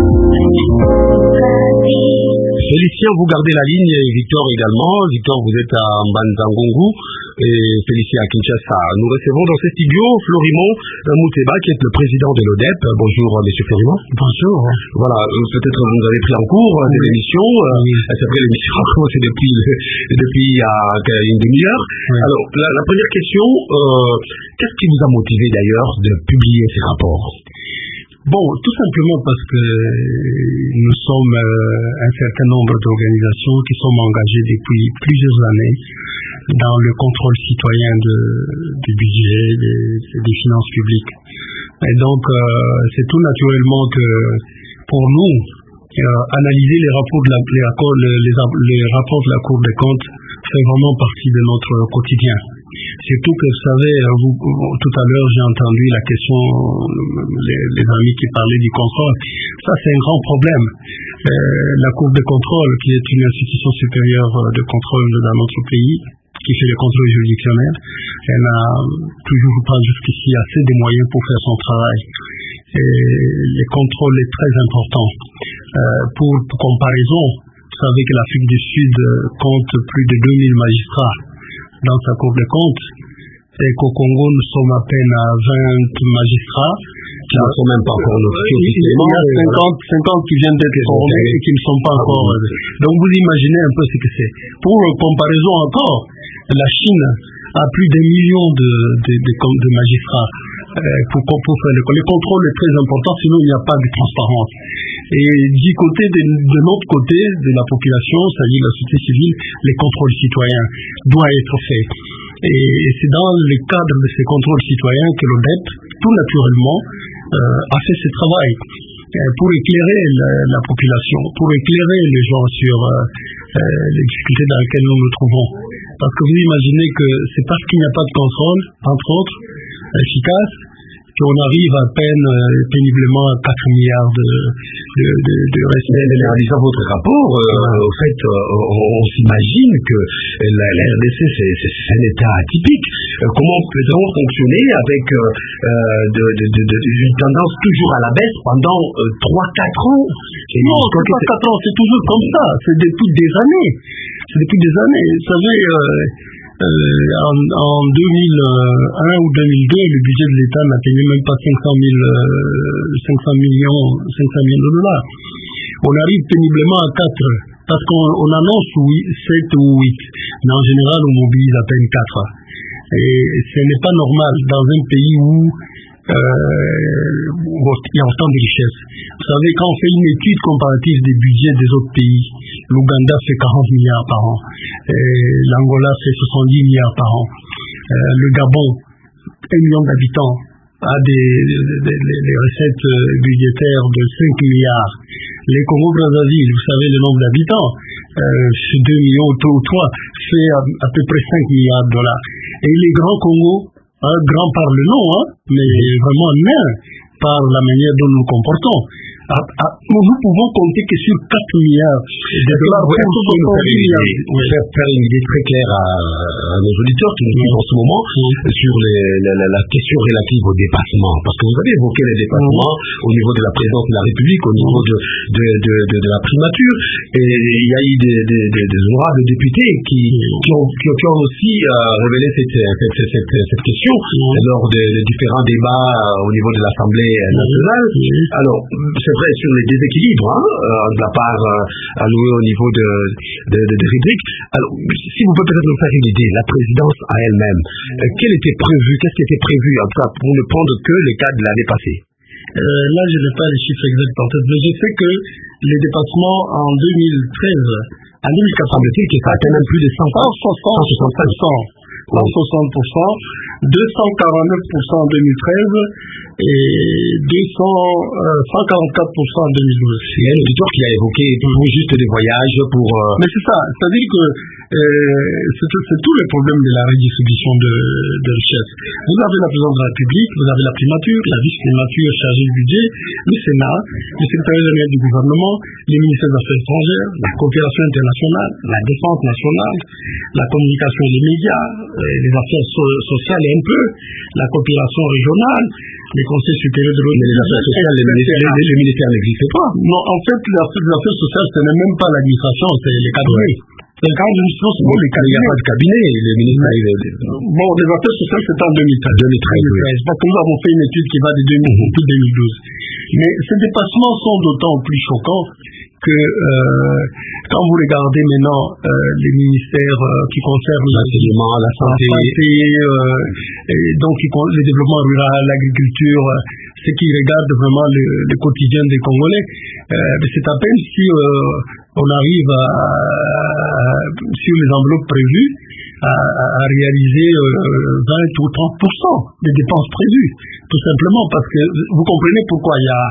Félicien, vous gardez la ligne, et Victor également. Victor, vous êtes à Mbanzangongu et Félicien à Kinshasa. Nous recevons dans ce studio Florimond Mouteba, qui est le président de l'ODEP. Bonjour, monsieur Florimond. Bonjour. Voilà, peut-être vous nous avez pris en cours de l'émission. C'est vrai, l'émission a commencé depuis une demi-heure. Oui. Alors, la première question, qu'est-ce qui vous a motivé d'ailleurs de publier ces rapports? Bon, tout simplement parce que nous sommes un certain nombre d'organisations qui sont engagées depuis plusieurs années dans le contrôle citoyen du budget, des finances publiques. Et donc, c'est tout naturellement que pour nous, analyser les rapports de la Cour des comptes fait vraiment partie de notre quotidien. Surtout que, vous savez, tout à l'heure, j'ai entendu la question, les amis qui parlaient du contrôle. Ça, c'est un grand problème. La Cour de contrôle, qui est une institution supérieure de contrôle dans notre pays, qui fait le contrôle juridictionnel, elle n'a toujours pas jusqu'ici assez de moyens pour faire son travail. Et le contrôle est très important. Pour comparaison, vous savez que l'Afrique du Sud compte plus de 2000 magistrats dans sa Cour des comptes, et qu'au Congo, nous sommes à peine à 20 magistrats. Qui ne sont même pas encore notifiés. Il y a 50 qui viennent d'être formés et qui ne sont pas encore. Donc vous imaginez un peu ce que c'est. Pour comparaison encore, la Chine a plus d'un million de magistrats pour faire le contrôle est très important, sinon il n'y a pas de transparence. Et du côté de notre côté, de la population, c'est-à-dire la société civile, les contrôles citoyens doivent être faits. Et c'est dans le cadre de ces contrôles citoyens que l'ODEP, tout naturellement, a fait ce travail pour éclairer la population, pour éclairer les gens sur les difficultés dans lesquelles nous nous trouvons. Parce que vous imaginez que c'est parce qu'il n'y a pas de contrôle, entre autres, efficace, qu'on arrive à peine péniblement à 4 milliards de recettes. En réalisant votre rapport, au fait, on s'imagine que la RDC, c'est un État atypique. Comment peut-on fonctionner avec une tendance toujours à la baisse pendant 3-4 ans? Non, 3-4 ans, c'est toujours comme ça. C'est depuis des années. Vous savez, en 2001 ou 2002, le budget de l'État n'atteignait même pas 500 millions de dollars. On arrive péniblement à 4, parce qu'on annonce 7 ou 8, mais en général on mobilise à peine 4. Et ce n'est pas normal dans un pays où il y a autant de richesses. Vous savez, quand on fait une étude comparative des budgets des autres pays, l'Ouganda fait 40 milliards par an, l'Angola fait 70 milliards par an, le Gabon, 1 million d'habitants, a des recettes budgétaires de 5 milliards. Les Congo-Brazzaville, vous savez le nombre d'habitants, 2 millions ou 3, c'est à peu près 5 milliards de dollars. Et les grands Congo, grand par le nom, mais vraiment nain par la manière dont nous nous comportons. Nous pouvons compter que sur 4 milliards de dollars pour faire une idée très claire à nos auditeurs qui nous suivent en ce moment sur la question relative au dépassement. Parce que vous avez évoqué les dépassements au niveau de la présidence de la République, au niveau de la primature. Et il y a eu des honorables députés qui ont aussi révélé cette question lors des différents débats au niveau de l'Assemblée nationale. Alors, c'est vrai sur les déséquilibres de la part allouée au niveau de Frédéric. Alors, si vous pouvez peut-être nous faire une idée, la présidence à elle-même, qu'est-ce qui était prévu, en tout cas, pour ne prendre que le cas de l'année passée? Là, je n'ai pas les chiffres exacts en tête, mais je sais que les dépassements en 2013, en 2014, semble-t-il que ça atteint même plus de 160%, 249% en 2013 et 144% en 2012. Il y a un auditeur qui a évoqué juste des voyages pour... Mais c'est ça, c'est-à-dire que c'est tout le problème de la redistribution de richesse. Vous avez la présidence de la République, vous avez la primature, la vice-primature chargée du budget, le Sénat, le secrétariat général du gouvernement, les ministères des Affaires étrangères, la coopération internationale, la défense nationale, la communication et les médias, les affaires sociales et un peu, la coopération régionale, les conseils supérieurs de l'autre. Mais les affaires sociales, le ministère n'existe pas. Non, en fait, les affaires sociales, ce n'est même pas l'administration, c'est les cabinets. C'est le cas de l'administration, c'est les cabinets. Il n'y a pas de cabinet, le ministère. Bon, les affaires sociales, c'était en 2013. Parce que nous avons fait une étude qui va de 2012. Mais ces dépassements sont d'autant plus choquants que quand vous regardez maintenant les ministères qui concernent l'enseignement, la santé, donc le développement rural, l'agriculture, ce qui regarde vraiment le quotidien des Congolais, c'est à peine si on arrive sur les enveloppes prévues à réaliser 20 ou 30% des dépenses prévues, tout simplement parce que vous comprenez pourquoi il y a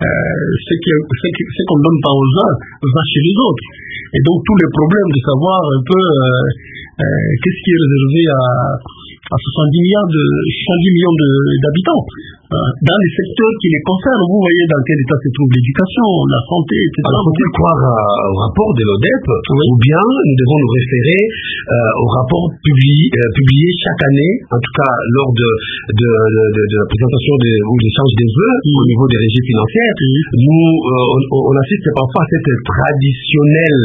ce qu'on ne donne pas aux uns va chez les autres. Et donc tous les problèmes de savoir un peu qu'est-ce qui est réservé à 70 millions d'habitants dans les secteurs qui les concernent. Vous voyez dans quel état se trouve l'éducation, la santé, etc. Alors, faut-il croire au rapport de l'ODEP ou bien nous devons nous référer au rapport publié chaque année, en tout cas lors de la présentation ou l'échange des vœux au niveau des régies financières. Nous, on assiste parfois à cette traditionnelle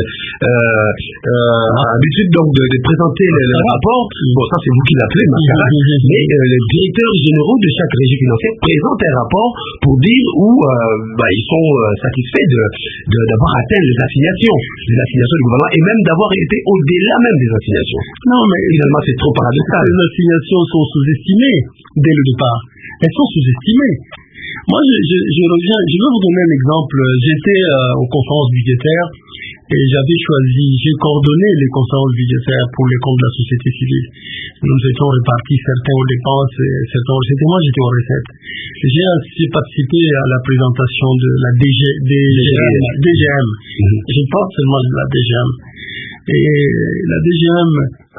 habitude donc de présenter le rapport. Bon, ça c'est vous qui l'appelez, mais les directeurs généraux de chaque régie financière présentent un rapport pour dire où ils sont satisfaits d'avoir atteint les assignations du gouvernement et même d'avoir été au-delà même des assignations. Non, mais finalement c'est trop paradoxal. Les assignations sont sous-estimées dès le départ. Elles sont sous-estimées. Moi, je reviens, je vais vous donner un exemple. J'étais aux conférences budgétaires et j'ai coordonné les conférences budgétaires pour les comptes de la société civile. Nous étions répartis certains aux dépenses et certains aux recettes. Moi, j'étais aux recettes. J'ai aussi participé à la présentation de la DGM. Je parle seulement de la DGM. Et la DGM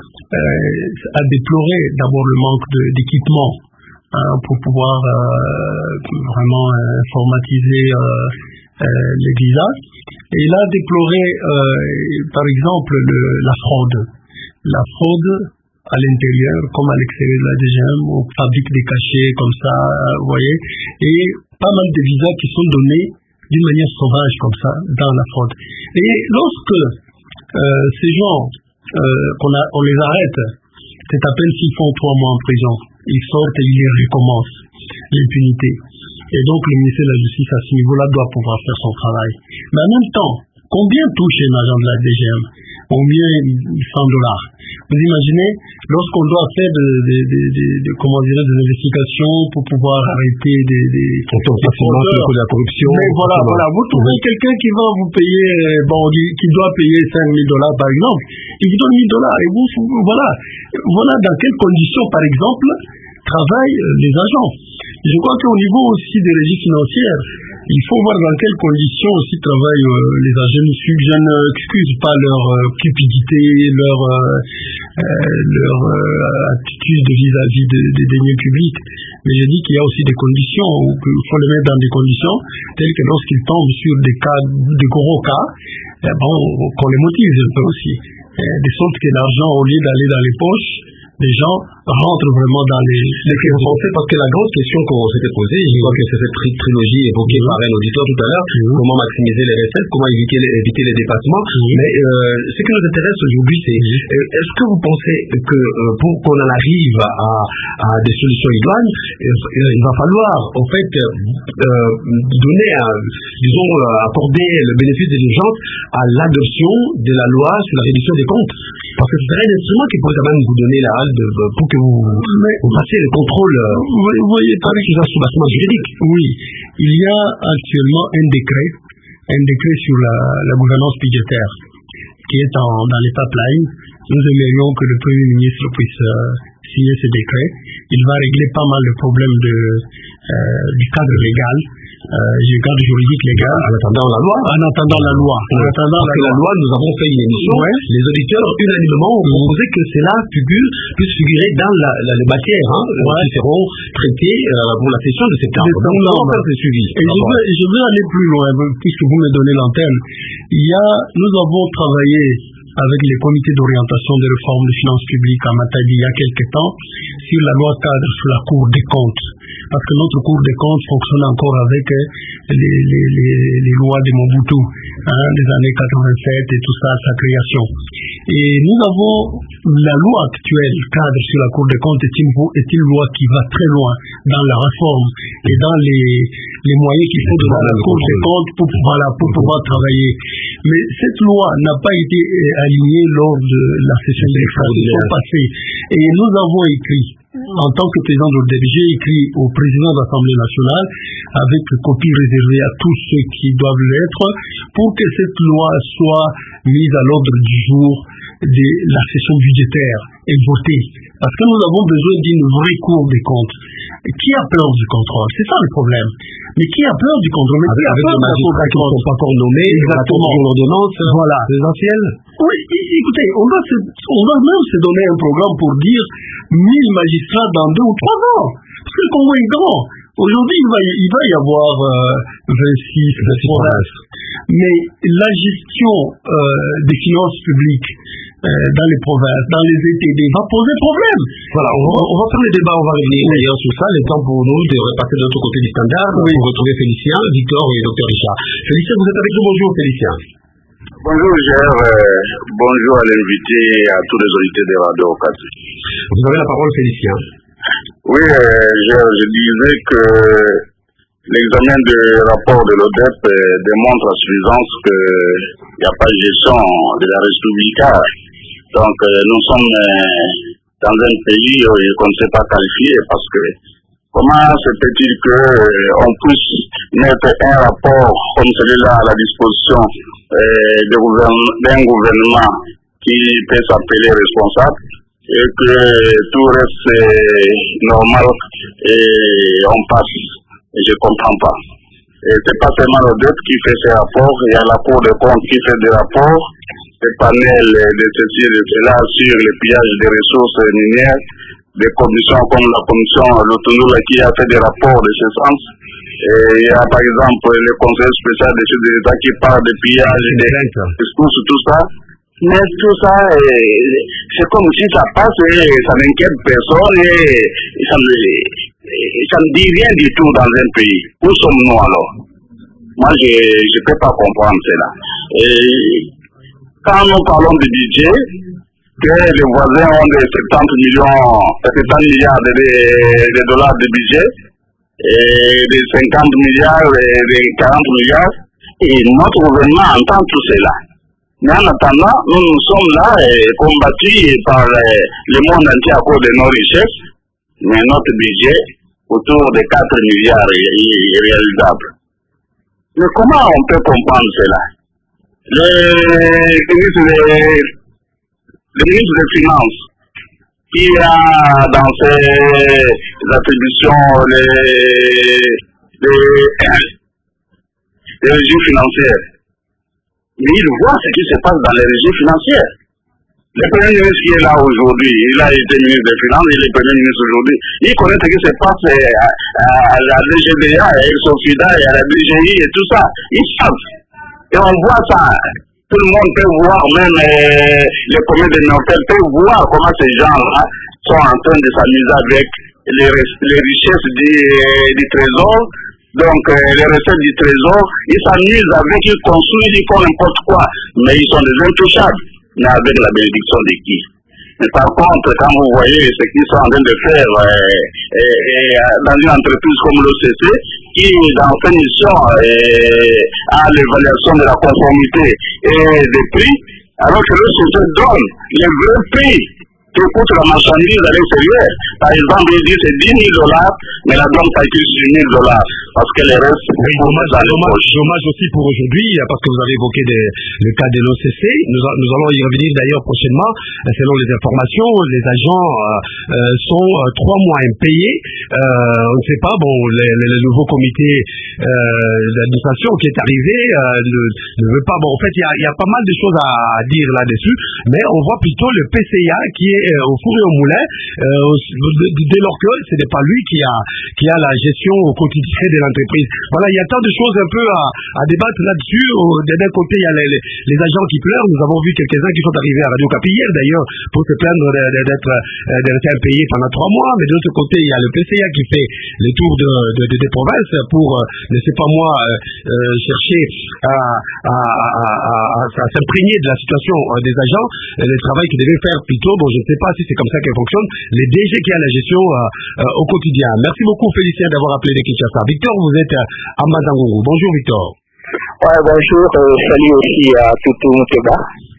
a déploré d'abord le manque d'équipement pour pouvoir vraiment informatiser les visas. Et il a déploré, par exemple, la fraude. La fraude à l'intérieur comme à l'extérieur de la DGM, on fabrique des cachets comme ça, vous voyez, et pas mal de visas qui sont donnés d'une manière sauvage comme ça, dans la fraude. Et lorsque ces gens, on les arrête, c'est à peine s'ils font 3 mois en prison. Ils sortent et ils recommencent l'impunité. Et donc le ministère de la Justice à ce niveau-là doit pouvoir faire son travail. Mais en même temps, combien touche un agent de la DGM? Au mieux $100. Vous imaginez, lorsqu'on doit faire des investigations pour pouvoir arrêter des fraudeurs, de la corruption. Mais voilà, vous trouvez quelqu'un qui va vous payer, qui doit payer $5,000 par exemple, il vous donne $1,000 et voilà dans quelles conditions, par exemple, travaillent les agents. Je crois qu'au niveau aussi des régies financières, il faut voir dans quelles conditions aussi travaillent les agents issus. Je n'excuse pas leur cupidité, leur attitude vis-à-vis des deniers publics, mais je dis qu'il y a aussi des conditions, qu'il faut les mettre dans des conditions telles que lorsqu'ils tombent sur des cas, de gros cas, qu'on les motive un peu aussi. De sorte que l'argent, au lieu d'aller dans les poches, les gens rentrent vraiment dans les Français, parce que la grande question qu'on s'était posée, je crois que c'est cette trilogie évoquée par un auditeur tout à l'heure, comment maximiser les recettes, comment éviter les dépassements. Mais ce qui nous intéresse aujourd'hui, c'est est-ce que vous pensez que pour qu'on en arrive à des solutions idoines, il va falloir en fait donner, accorder le bénéfice de l'urgence à l'adoption de la loi sur la réduction des comptes, parce que ce serait un instrument qui pourrait quand même vous donner la halte pour que vous fassiez le contrôle vous voyez, avec les instruments juridiques. Oui, il y a actuellement un décret sur la gouvernance budgétaire qui est dans les pipelines. Nous aimerions que le Premier ministre puisse signer ce décret. Il va régler pas mal de problèmes du cadre légal, du cadre juridique légal. En attendant la loi. Parce que la loi, nous avons fait une émission. Les auditeurs unanimement ont proposé que cela puisse figurer dans les matières qui seront traitées pour la session de septembre. Donc nous allons faire ce suivi. Et je veux aller plus loin, puisque vous me donnez l'antenne. Nous avons travaillé avec les comités d'orientation des réformes des finances publiques à Matadi il y a quelque temps sur la loi cadre sur la Cour des comptes. Parce que notre Cour des comptes fonctionne encore avec les lois de Mobutu, des années 87 et tout ça, sa création. Et nous avons la loi actuelle cadre sur la Cour des comptes est une loi qui va très loin dans la réforme et dans les moyens qu'il faut de la Cour des comptes pour pouvoir travailler. Mais cette loi n'a pas été alignée lors de la session d'élection passée. Et nous avons écrit, en tant que président de l'ODEP, j'ai écrit au président de l'Assemblée nationale avec copie réservée à tous ceux qui doivent l'être pour que cette loi soit mise à l'ordre du jour de la session budgétaire et votée. Parce que nous avons besoin d'une vraie Cour des comptes. Qui a peur du contrôle? C'est ça le problème. Mais qui a peur du contrôle? Mais qui a peur de la Cour des comptes? Qui ne sont pas encore nommés, exactement, l'ordonnance présidentielle. Oui, écoutez, on doit même se donner un programme pour dire 1000 magistrats dans 2 ou 3 ans. Parce que le Congo est grand. Aujourd'hui, il va y avoir 26 provinces. Mais la gestion des finances publiques dans les provinces, dans les ETD, va poser problème. Voilà, on va faire le débat, on va revenir d'ailleurs sur ça. Le temps pour nous de repasser de l'autre côté du standard pour retrouver Félicien, Victor et Dr Richard. Félicien, vous êtes avec nous. Bonjour Félicien. Bonjour Gérard, bonjour à l'invité et à tous les auditeurs de Radio Okapi. Vous avez la parole Félicien. Oui, je disais que l'examen du rapport de l'ODEP démontre à suffisance qu'il n'y a pas de gestion de la République. Donc nous sommes dans un pays qu'on ne sait pas qualifier parce que comment se peut-il qu'on puisse mettre un rapport comme celui-là à la disposition d'un gouvernement qui peut s'appeler responsable et que tout reste normal et on passe. Et je ne comprends pas. Et c'est pas seulement l'ODEP qui fait ces rapports, il y a la Cour des comptes qui fait des rapports, des panels de ceci et de cela sur le pillage des ressources minières, des commissions comme la commission Lotunula qui a fait des rapports de ce sens. Et il y a par exemple le conseil spécial des chefs de l'État qui parle de pillage des ressources, tout ça. Mais tout ça, c'est comme si ça passe et ça n'inquiète personne et ça ne dit rien du tout dans un pays. Où sommes-nous alors? Moi, je ne peux pas comprendre cela. Et quand nous parlons du budget, que les voisins ont des 70 milliards de dollars de budget, et des 50 milliards et des 40 milliards, et notre gouvernement entend tout cela. Mais en attendant, nous sommes là combattus par le monde entier à cause de nos richesses, mais notre budget, autour de 4 milliards, est réalisable. Mais comment on peut comprendre cela? Le ministre des Finances qui a dans ses attributions les régies financières. Mais il voit ce qui se passe dans les régies financières. Le Premier ministre qui est là aujourd'hui, il a été ministre des Finances, il est Premier ministre aujourd'hui, il connaît ce qui se passe à la DGDA, à Exofida, et à la DGI et tout ça. Ils savent. Et on voit ça. Tout le monde peut voir, même les communes de Nortel peuvent voir comment ces gens-là sont en train de s'amuser avec les richesses du trésor. Donc, les recettes du trésor, ils s'amusent avec, ils construisent, ils font n'importe quoi. Mais ils sont des intouchables. Mais avec la bénédiction de qui? Mais par contre, quand vous voyez ce qu'ils sont en train de faire dans une entreprise comme l'OCC, qui dans sa mission a l'évaluation de la conformité et des prix, alors que l'OCC donne les vrais prix qui coûtent la marchandise à l'extérieur. Par exemple, il dit c'est $10,000, mais la banque calcule sur $1,000, parce que les restes, c'est dommage aussi pour aujourd'hui, parce que vous avez évoqué le cas de l'OCC. Nous allons y revenir d'ailleurs prochainement. Selon les informations, les agents sont 3 mois impayés. On ne sait pas, le nouveau comité d'administration qui est arrivé ne veut pas. En fait, il y a pas mal de choses à dire là-dessus, mais on voit plutôt le PCA qui est au four et au moulin, dès lors que ce n'est pas lui qui a la gestion au quotidien de l'entreprise. Voilà, il y a tant de choses un peu à débattre là-dessus. D'un côté, il y a les agents qui pleurent. Nous avons vu quelques-uns qui sont arrivés à Radio Okapi hier, d'ailleurs, pour se plaindre d'être restés impayés pendant 3 mois. Mais de l'autre côté, il y a le PCA qui fait les tours des provinces pour, ne sais pas moi, chercher à s'imprégner de la situation des agents, le travail qu'ils devaient faire plutôt. Je ne sais pas si c'est comme ça qu'elle fonctionne, les DG qui a la gestion au quotidien. Merci beaucoup Félicien d'avoir appelé les Kinshasa. Victor, vous êtes à Mazangourou. Bonjour Victor. Ouais, bonjour, salut aussi à Toutou Mouteba.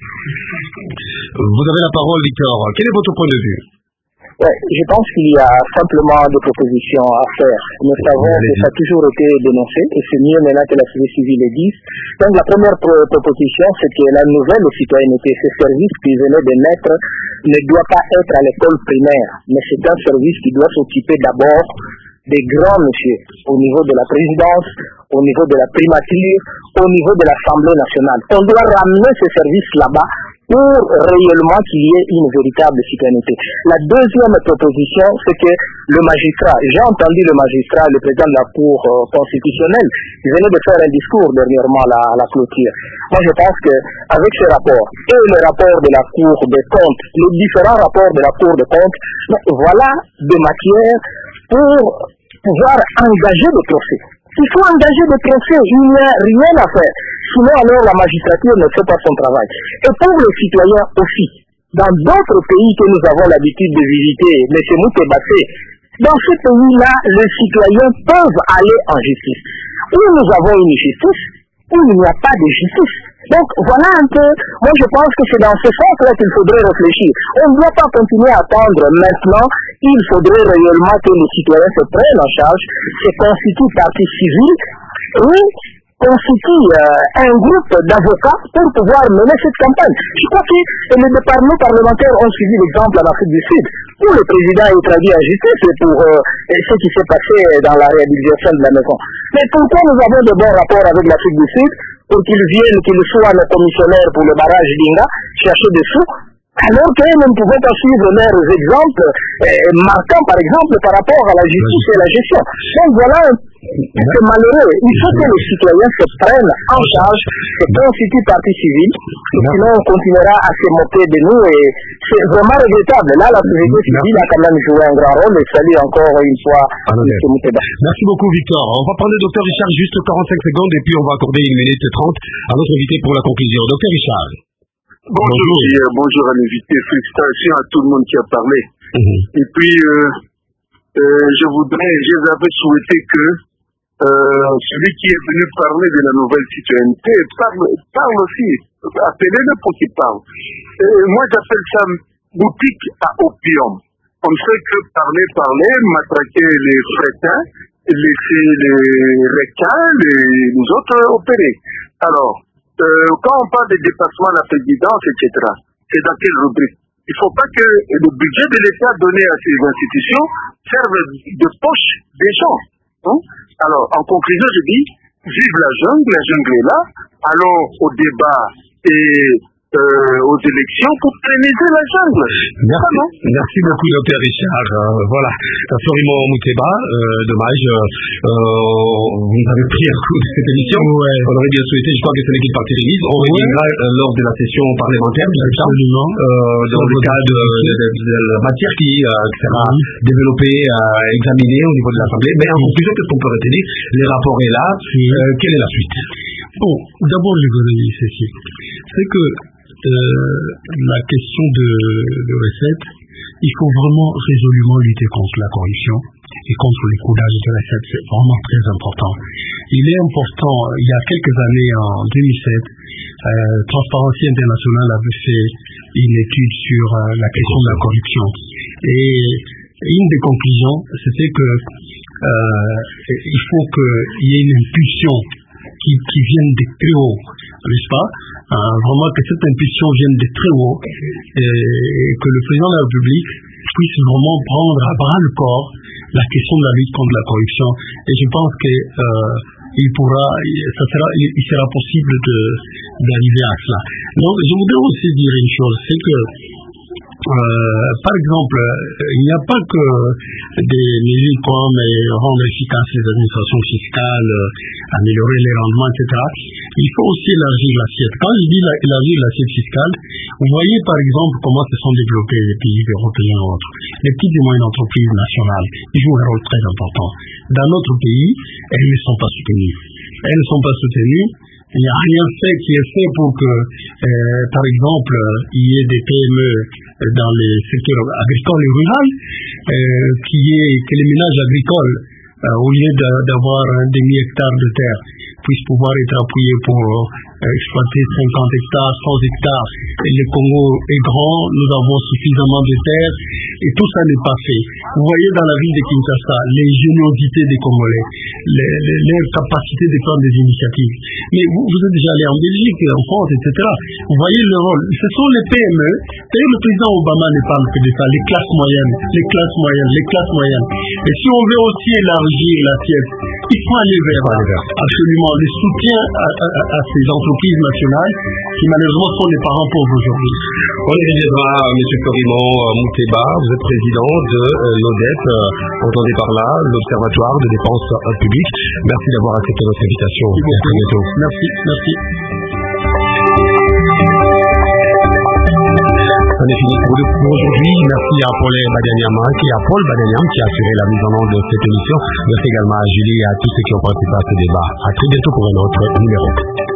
Vous avez la parole Victor. Quel est votre point de vue? Ouais, je pense qu'il y a simplement des propositions à faire. Nous savons que ça a toujours été dénoncé et c'est mieux maintenant que la société civile le dise. Donc la première proposition, c'est que la nouvelle citoyenneté, ce service qui venait de naître, ne doit pas être à l'école primaire, mais c'est un service qui doit s'occuper d'abord des grands messieurs, au niveau de la présidence, au niveau de la primature, au niveau de l'Assemblée nationale. On doit ramener ce service là-bas pour réellement qu'il y ait une véritable citoyenneté. La deuxième proposition, c'est que le magistrat, j'ai entendu le magistrat, le président de la Cour constitutionnelle, il venait de faire un discours dernièrement à la clôture. Moi, je pense qu'avec ce rapport et le rapport de la Cour des comptes, les différents rapports de la Cour des comptes, voilà des matières pour pouvoir engager des procès. Il faut engager des procès, il n'y a rien à faire. Sinon, alors, la magistrature ne fait pas son travail. Et pour les citoyens aussi, dans d'autres pays que nous avons l'habitude de visiter, M. Moutebassé, dans ce pays-là, les citoyens peuvent aller en justice. Où nous avons une justice, où il n'y a pas de justice. Donc, voilà un peu, moi je pense que c'est dans ce sens-là qu'il faudrait réfléchir. On ne doit pas continuer à attendre maintenant, il faudrait réellement que les citoyens se prennent en charge, se constituent partie civile, et constitue un groupe d'avocats pour pouvoir mener cette campagne. Je crois que nos parlementaires ont suivi l'exemple en Afrique du Sud, où le président est traduit en justice pour ce qui s'est passé dans la réhabilitation de la maison. Mais pourquoi nous avons de bons rapports avec l'Afrique du Sud pour qu'ils soient nos commissionnaires pour le barrage d'Inga, chercher des sous, alors que nous ne pouvons pas suivre leurs exemples marquants, par exemple, par rapport à la justice et la gestion. Donc voilà, c'est malheureux. Il faut que les citoyens se prennent en charge, se constituent partie civile, sinon on continuera à se moquer de nous et c'est vraiment regrettable. Là, la société civile a quand même joué un grand rôle et salut encore une fois M. Mouteba. Merci beaucoup Victor. On va prendre le docteur Richard juste 45 secondes et puis on va accorder 1 minute 30 à notre invité pour la conclusion. Docteur Richard. Bonjour à l'invité, félicitations à tout le monde qui a parlé. Et puis, j'avais souhaité que celui qui est venu parler de la nouvelle citoyenneté parle aussi, appelez-le pour qu'il parle. Moi, j'appelle ça boutique à opium. On sait que parler, matraquer les frétins, laisser les requins, les autres opérer. Alors, quand on parle de dépassement de la présidence, etc., c'est dans quelle rubrique? il ne faut pas que le budget de l'État donné à ces institutions serve de poche des gens. Hein? Alors, en conclusion, je dis, vive la jungle est là, allons au débat et aux élections pour pérenniser la jungle. Merci beaucoup, Dr Richard. Voilà, Florimond Mouteba, dommage, vous nous avez pris un coup de cette émission. Ouais. On aurait bien souhaité, je crois que ce n'est qu'une partie des mises. On reviendra lors de la session parlementaire, absolument, dans le cadre de la matière qui sera développée, examinée au niveau de l'Assemblée. Mais en conclusion, qu'est-ce qu'on peut retenir? Les rapports est là. Quelle est la suite? Bon, d'abord, je voudrais dire ceci. C'est que la question de recettes, il faut vraiment résolument lutter contre la corruption et contre les coûtages de recettes. C'est vraiment très important. Il est important, il y a quelques années, en 2007, Transparency International avait fait une étude sur la question de la corruption. Et une des conclusions, c'était que il faut qu'il y ait une impulsion qui vienne de très haut, n'est-ce pas? Vraiment que cette impulsion vienne de très haut et que le président de la République puisse vraiment prendre à bras le corps la question de la lutte contre la corruption. Et je pense que il sera possible d'arriver à cela. Donc, je voudrais aussi dire une chose, c'est que par exemple, il n'y a pas que des mesures comme rendre efficaces les administrations fiscales, améliorer les rendements, etc. Il faut aussi élargir l'assiette. Quand je dis élargir l'assiette fiscale, vous voyez par exemple comment se sont développés les pays européens et autres. Les petites et moyennes entreprises nationales, ils jouent un rôle très important. Dans notre pays, elles ne sont pas soutenues. Elles ne sont pas soutenues. Il n'y a rien fait qui est fait pour que, par exemple, il y ait des PME dans les secteurs agricoles et ruraux, que les ménages agricoles, au lieu d'avoir un demi-hectare de terre, puissent pouvoir être appuyés pour exploiter 50 hectares, 100 hectares. Et le Congo est grand, nous avons suffisamment de terre, et tout ça n'est pas fait. Vous voyez dans la ville de Kinshasa, l'ingéniosité des Congolais, leur capacité de prendre des initiatives. Mais vous êtes déjà allé en Belgique, en France, etc. Vous voyez le rôle. Ce sont les PME. D'ailleurs, le président Obama ne parle que de ça, les classes moyennes. Et si on veut aussi élargir l'assiette, il faut aller vers absolument le soutien à ces entreprises nationales qui malheureusement sont les parents pauvres aujourd'hui. On y reviendra, M. Florimond Mouteba, vous êtes président de l'ODEP, entendez par là, l'Observatoire de dépenses publiques. Merci d'avoir accepté notre invitation. À très bientôt. Merci. On est fini pour aujourd'hui. Merci à Paul Badaniam qui a assuré la mise en œuvre de cette émission. Merci également à Julie et à tous ceux qui ont participé à ce débat. À très bientôt pour un autre numéro.